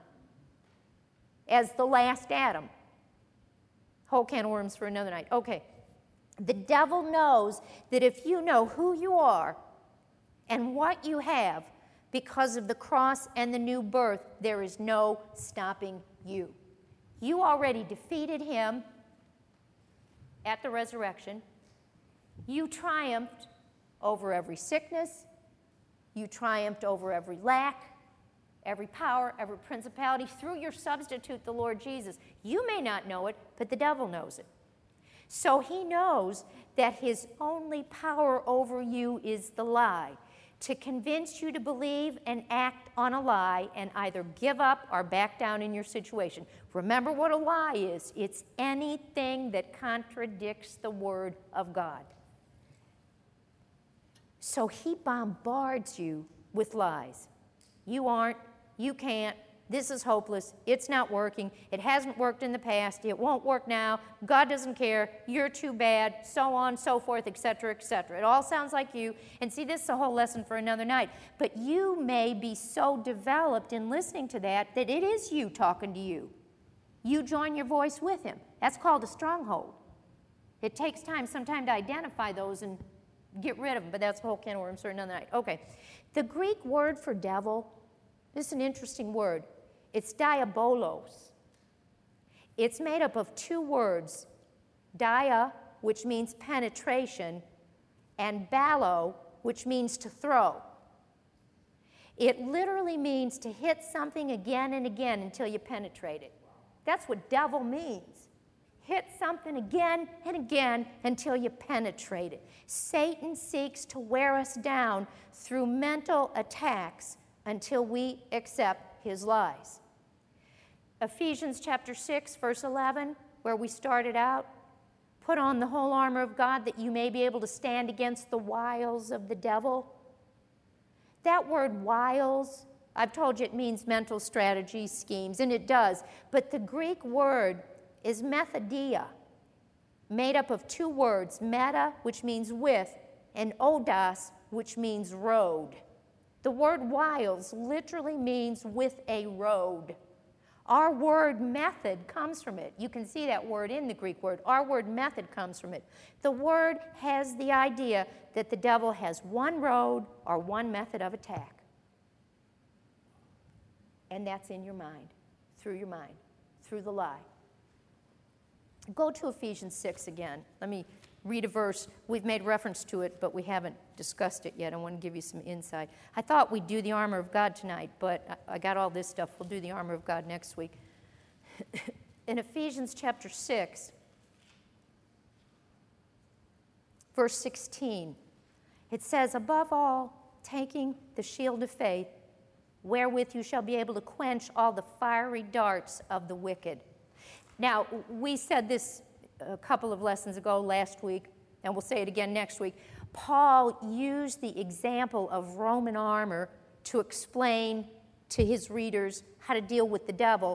[SPEAKER 1] as the last Adam. Whole can of worms for another night. Okay. The devil knows that if you know who you are and what you have because of the cross and the new birth, there is no stopping you. You already defeated him at the resurrection. You triumphed over every sickness. You triumphed over every lack, every power, every principality through your substitute, the Lord Jesus. You may not know it, but the devil knows it. So he knows that his only power over you is the lie, to convince you to believe and act on a lie and either give up or back down in your situation. Remember what a lie is. It's anything that contradicts the word of God. So he bombards you with lies. You aren't, you can't, this is hopeless, it's not working, it hasn't worked in the past, it won't work now, God doesn't care, you're too bad, so on, so forth, etc., etc. It all sounds like you, and see, this is a whole lesson for another night. But you may be so developed in listening to that it is you talking to you. You join your voice with him. That's called a stronghold. It takes time, sometime to identify those and get rid of them, but that's a whole can of worms for another night. Okay, the Greek word for devil, this is an interesting word. It's diabolos. It's made up of two words, dia, which means penetration, and ballo, which means to throw. It literally means to hit something again and again until you penetrate it. That's what devil means. Hit something again and again until you penetrate it. Satan seeks to wear us down through mental attacks until we accept his lies. Ephesians chapter 6, verse 11, where we started out, put on the whole armor of God that you may be able to stand against the wiles of the devil. That word wiles, I've told you it means mental strategies, schemes, and it does. But the Greek word is methodia, made up of two words, meta, which means with, and odos, which means road. The word wiles literally means with a road. Our word method comes from it. You can see that word in the Greek word. Our word method comes from it. The word has the idea that the devil has one road or one method of attack. And that's in your mind, through the lie. Go to Ephesians 6 again. Let me read a verse. We've made reference to it, but we haven't discussed it yet. I want to give you some insight. I thought we'd do the armor of God tonight, but I got all this stuff. We'll do the armor of God next week. In Ephesians chapter 6, verse 16, it says, above all, taking the shield of faith, wherewith you shall be able to quench all the fiery darts of the wicked. Now, we said this a couple of lessons ago last week, and we'll say it again next week. Paul used the example of Roman armor to explain to his readers how to deal with the devil,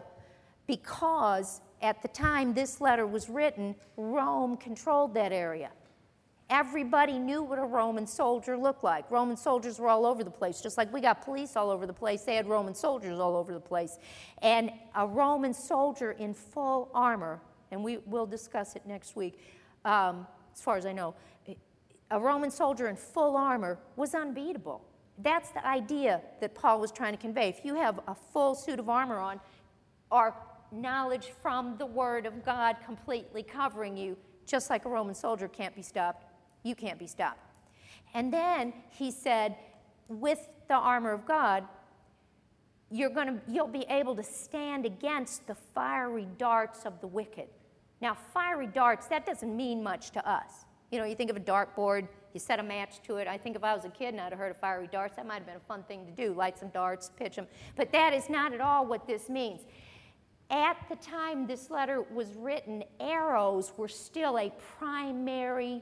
[SPEAKER 1] because at the time this letter was written, Rome controlled that area. Everybody knew what a Roman soldier looked like. Roman soldiers were all over the place. Just like we got police all over the place, they had Roman soldiers all over the place. And a Roman soldier in full armor, and we'll discuss it next week, as far as I know, a Roman soldier in full armor was unbeatable. That's the idea that Paul was trying to convey. If you have a full suit of armor on, or knowledge from the Word of God completely covering you, just like a Roman soldier can't be stopped, you can't be stopped. And then he said, with the armor of God, you'll be able to stand against the fiery darts of the wicked. Now, fiery darts, that doesn't mean much to us. You know, you think of a dartboard, you set a match to it. I think if I was a kid and I'd have heard of fiery darts, that might have been a fun thing to do, light some darts, pitch them. But that is not at all what this means. At the time this letter was written, arrows were still a primary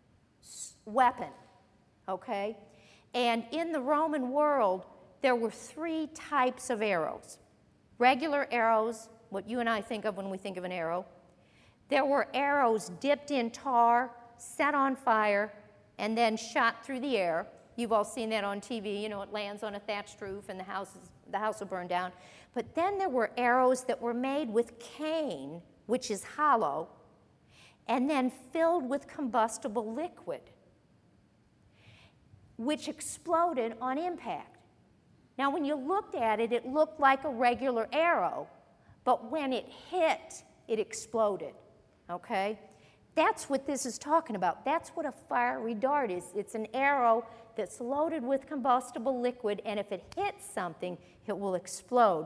[SPEAKER 1] weapon, okay? And in the Roman world, there were three types of arrows. Regular arrows, what you and I think of when we think of an arrow. There were arrows dipped in tar, set on fire, and then shot through the air. You've all seen that on TV. You know, it lands on a thatched roof and the house will burn down. But then there were arrows that were made with cane, which is hollow, and then filled with combustible liquid, which exploded on impact. Now, when you looked at it, it looked like a regular arrow, but when it hit, it exploded, okay? That's what this is talking about. That's what a fiery dart is. It's an arrow that's loaded with combustible liquid, and if it hits something, it will explode.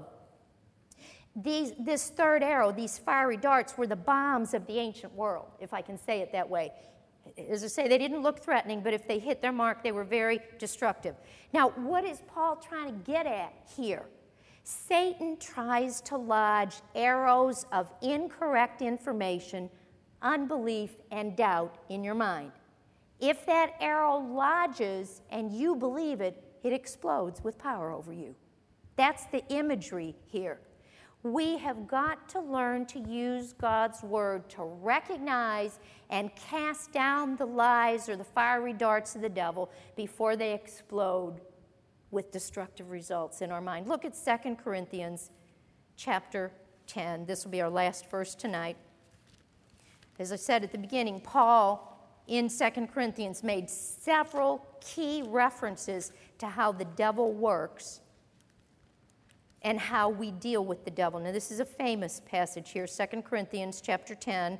[SPEAKER 1] This third arrow, these fiery darts, were the bombs of the ancient world, if I can say it that way. As I say, they didn't look threatening, but if they hit their mark, they were very destructive. Now, what is Paul trying to get at here? Satan tries to lodge arrows of incorrect information, unbelief, and doubt in your mind. If that arrow lodges and you believe it, it explodes with power over you. That's the imagery here. We have got to learn to use God's word to recognize and cast down the lies or the fiery darts of the devil before they explode with destructive results in our mind. Look at 2 Corinthians chapter 10. This will be our last verse tonight. As I said at the beginning, Paul in 2 Corinthians made several key references to how the devil works and how we deal with the devil. Now, this is a famous passage here, 2 Corinthians chapter 10.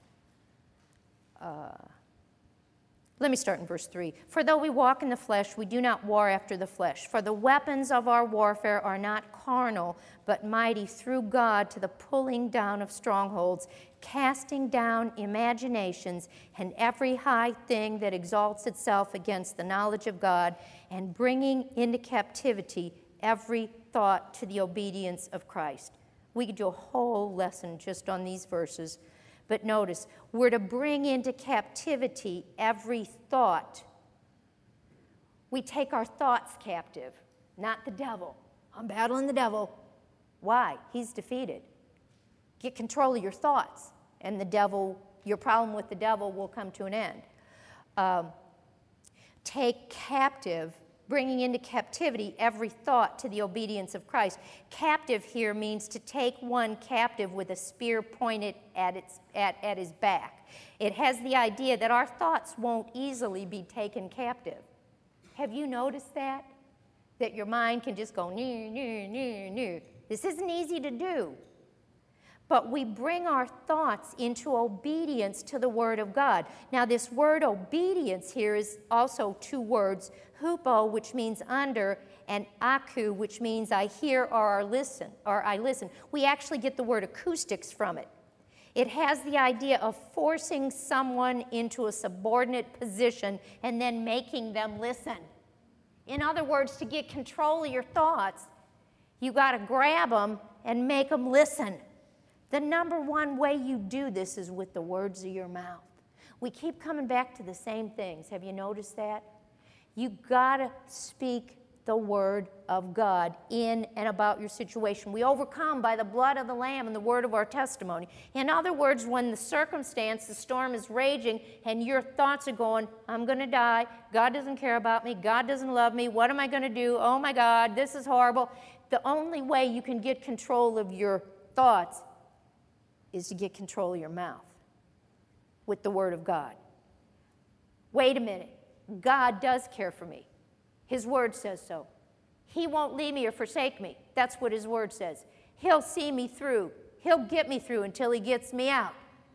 [SPEAKER 1] Let me start in verse 3. For though we walk in the flesh, we do not war after the flesh. For the weapons of our warfare are not carnal, but mighty through God to the pulling down of strongholds, casting down imaginations and every high thing that exalts itself against the knowledge of God, and bringing into captivity every thought to the obedience of Christ. We could do a whole lesson just on these verses. But notice, we're to bring into captivity every thought. We take our thoughts captive, not the devil. I'm battling the devil. Why? He's defeated. Get control of your thoughts, and the devil, your problem with the devil will come to an end. Take captive, bringing into captivity every thought to the obedience of Christ. Captive here means to take one captive with a spear pointed at his back. It has the idea that our thoughts won't easily be taken captive. Have you noticed that? That your mind can just go, nee, nee, nee, nee. This isn't easy to do. But we bring our thoughts into obedience to the Word of God. Now, this word obedience here is also two words, hupo, which means under, and aku, which means I hear or I listen. We actually get the word acoustics from it. It has the idea of forcing someone into a subordinate position and then making them listen. In other words, to get control of your thoughts, you got to grab them and make them listen. The number one way you do this is with the words of your mouth. We keep coming back to the same things. Have you noticed that? You got to speak the word of God in and about your situation. We overcome by the blood of the Lamb and the word of our testimony. In other words, when the storm is raging, and your thoughts are going, I'm going to die, God doesn't care about me, God doesn't love me, what am I going to do? Oh my God, this is horrible. The only way you can get control of your thoughts is to get control of your mouth with the Word of God. Wait a minute. God does care for me. His Word says so. He won't leave me or forsake me. That's what His Word says. He'll see me through. He'll get me through until He gets me out.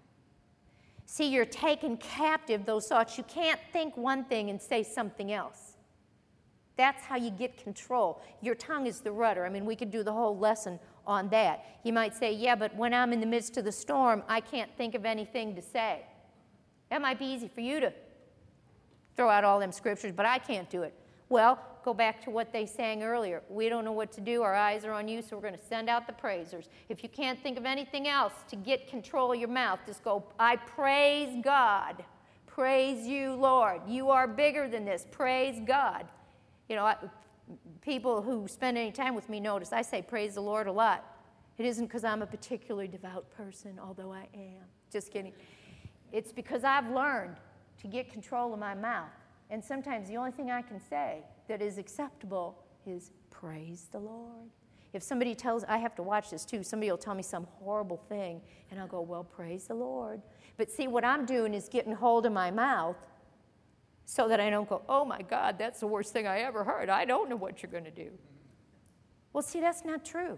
[SPEAKER 1] See, you're taking captive those thoughts. You can't think one thing and say something else. That's how you get control. Your tongue is the rudder. I mean, we could do the whole lesson on that. You might say, yeah, but when I'm in the midst of the storm, I can't think of anything to say. That might be easy for you to throw out all them scriptures, but I can't do it. Well, go back to what they sang earlier. We don't know what to do. Our eyes are on you, so we're going to send out the praisers. If you can't think of anything else to get control of your mouth, just go, I praise God. Praise you, Lord. You are bigger than this. Praise God. You know, people who spend any time with me notice I say praise the Lord a lot. It isn't because I'm a particularly devout person, although I am. Just kidding. It's because I've learned to get control of my mouth. And sometimes the only thing I can say that is acceptable is praise the Lord. If somebody I have to watch this too, somebody will tell me some horrible thing, and I'll go, well, praise the Lord. But see, what I'm doing is getting hold of my mouth so that I don't go, oh my God, that's the worst thing I ever heard. I don't know what you're going to do. Well, see, that's not true.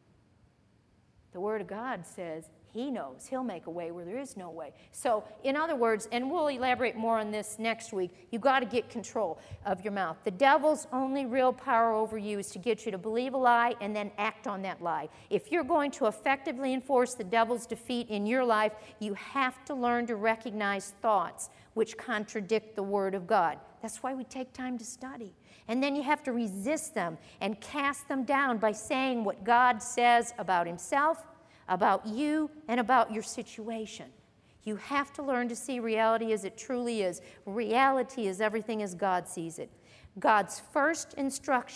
[SPEAKER 1] The Word of God says He knows. He'll make a way where there is no way. So, in other words, and we'll elaborate more on this next week, you've got to get control of your mouth. The devil's only real power over you is to get you to believe a lie and then act on that lie. If you're going to effectively enforce the devil's defeat in your life, you have to learn to recognize thoughts which contradict the Word of God. That's why we take time to study. And then you have to resist them and cast them down by saying what God says about Himself, about you, and about your situation. You have to learn to see reality as it truly is. Reality is everything as God sees it. God's first instructions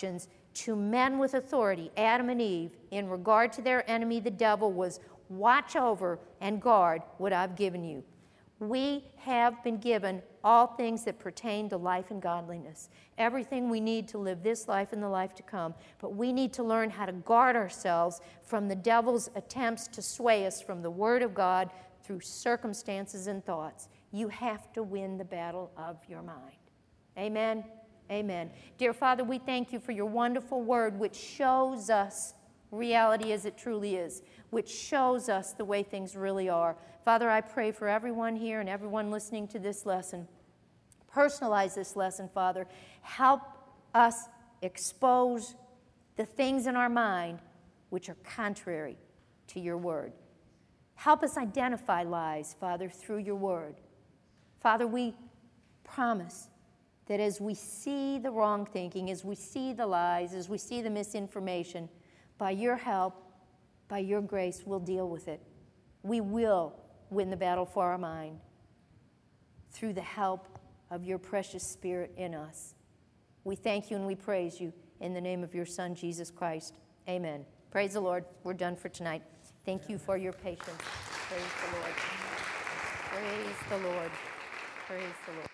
[SPEAKER 1] to men with authority, Adam and Eve, in regard to their enemy, the devil, was watch over and guard what I've given you. We have been given all things that pertain to life and godliness, everything we need to live this life and the life to come. But we need to learn how to guard ourselves from the devil's attempts to sway us from the Word of God through circumstances and thoughts. You have to win the battle of your mind. Amen? Amen. Dear Father, we thank you for your wonderful Word, which shows us reality as it truly is, which shows us the way things really are. Father, I pray for everyone here and everyone listening to this lesson. Personalize this lesson, Father. Help us expose the things in our mind which are contrary to your word. Help us identify lies, Father, through your word. Father, we promise that as we see the wrong thinking, as we see the lies, as we see the misinformation, by your help, by your grace, we'll deal with it. We will win the battle for our mind through the help of your precious Spirit in us. We thank you and we praise you in the name of your Son, Jesus Christ. Amen. Praise the Lord. We're done for tonight. Thank you for your patience. Praise the Lord. Praise the Lord. Praise the Lord.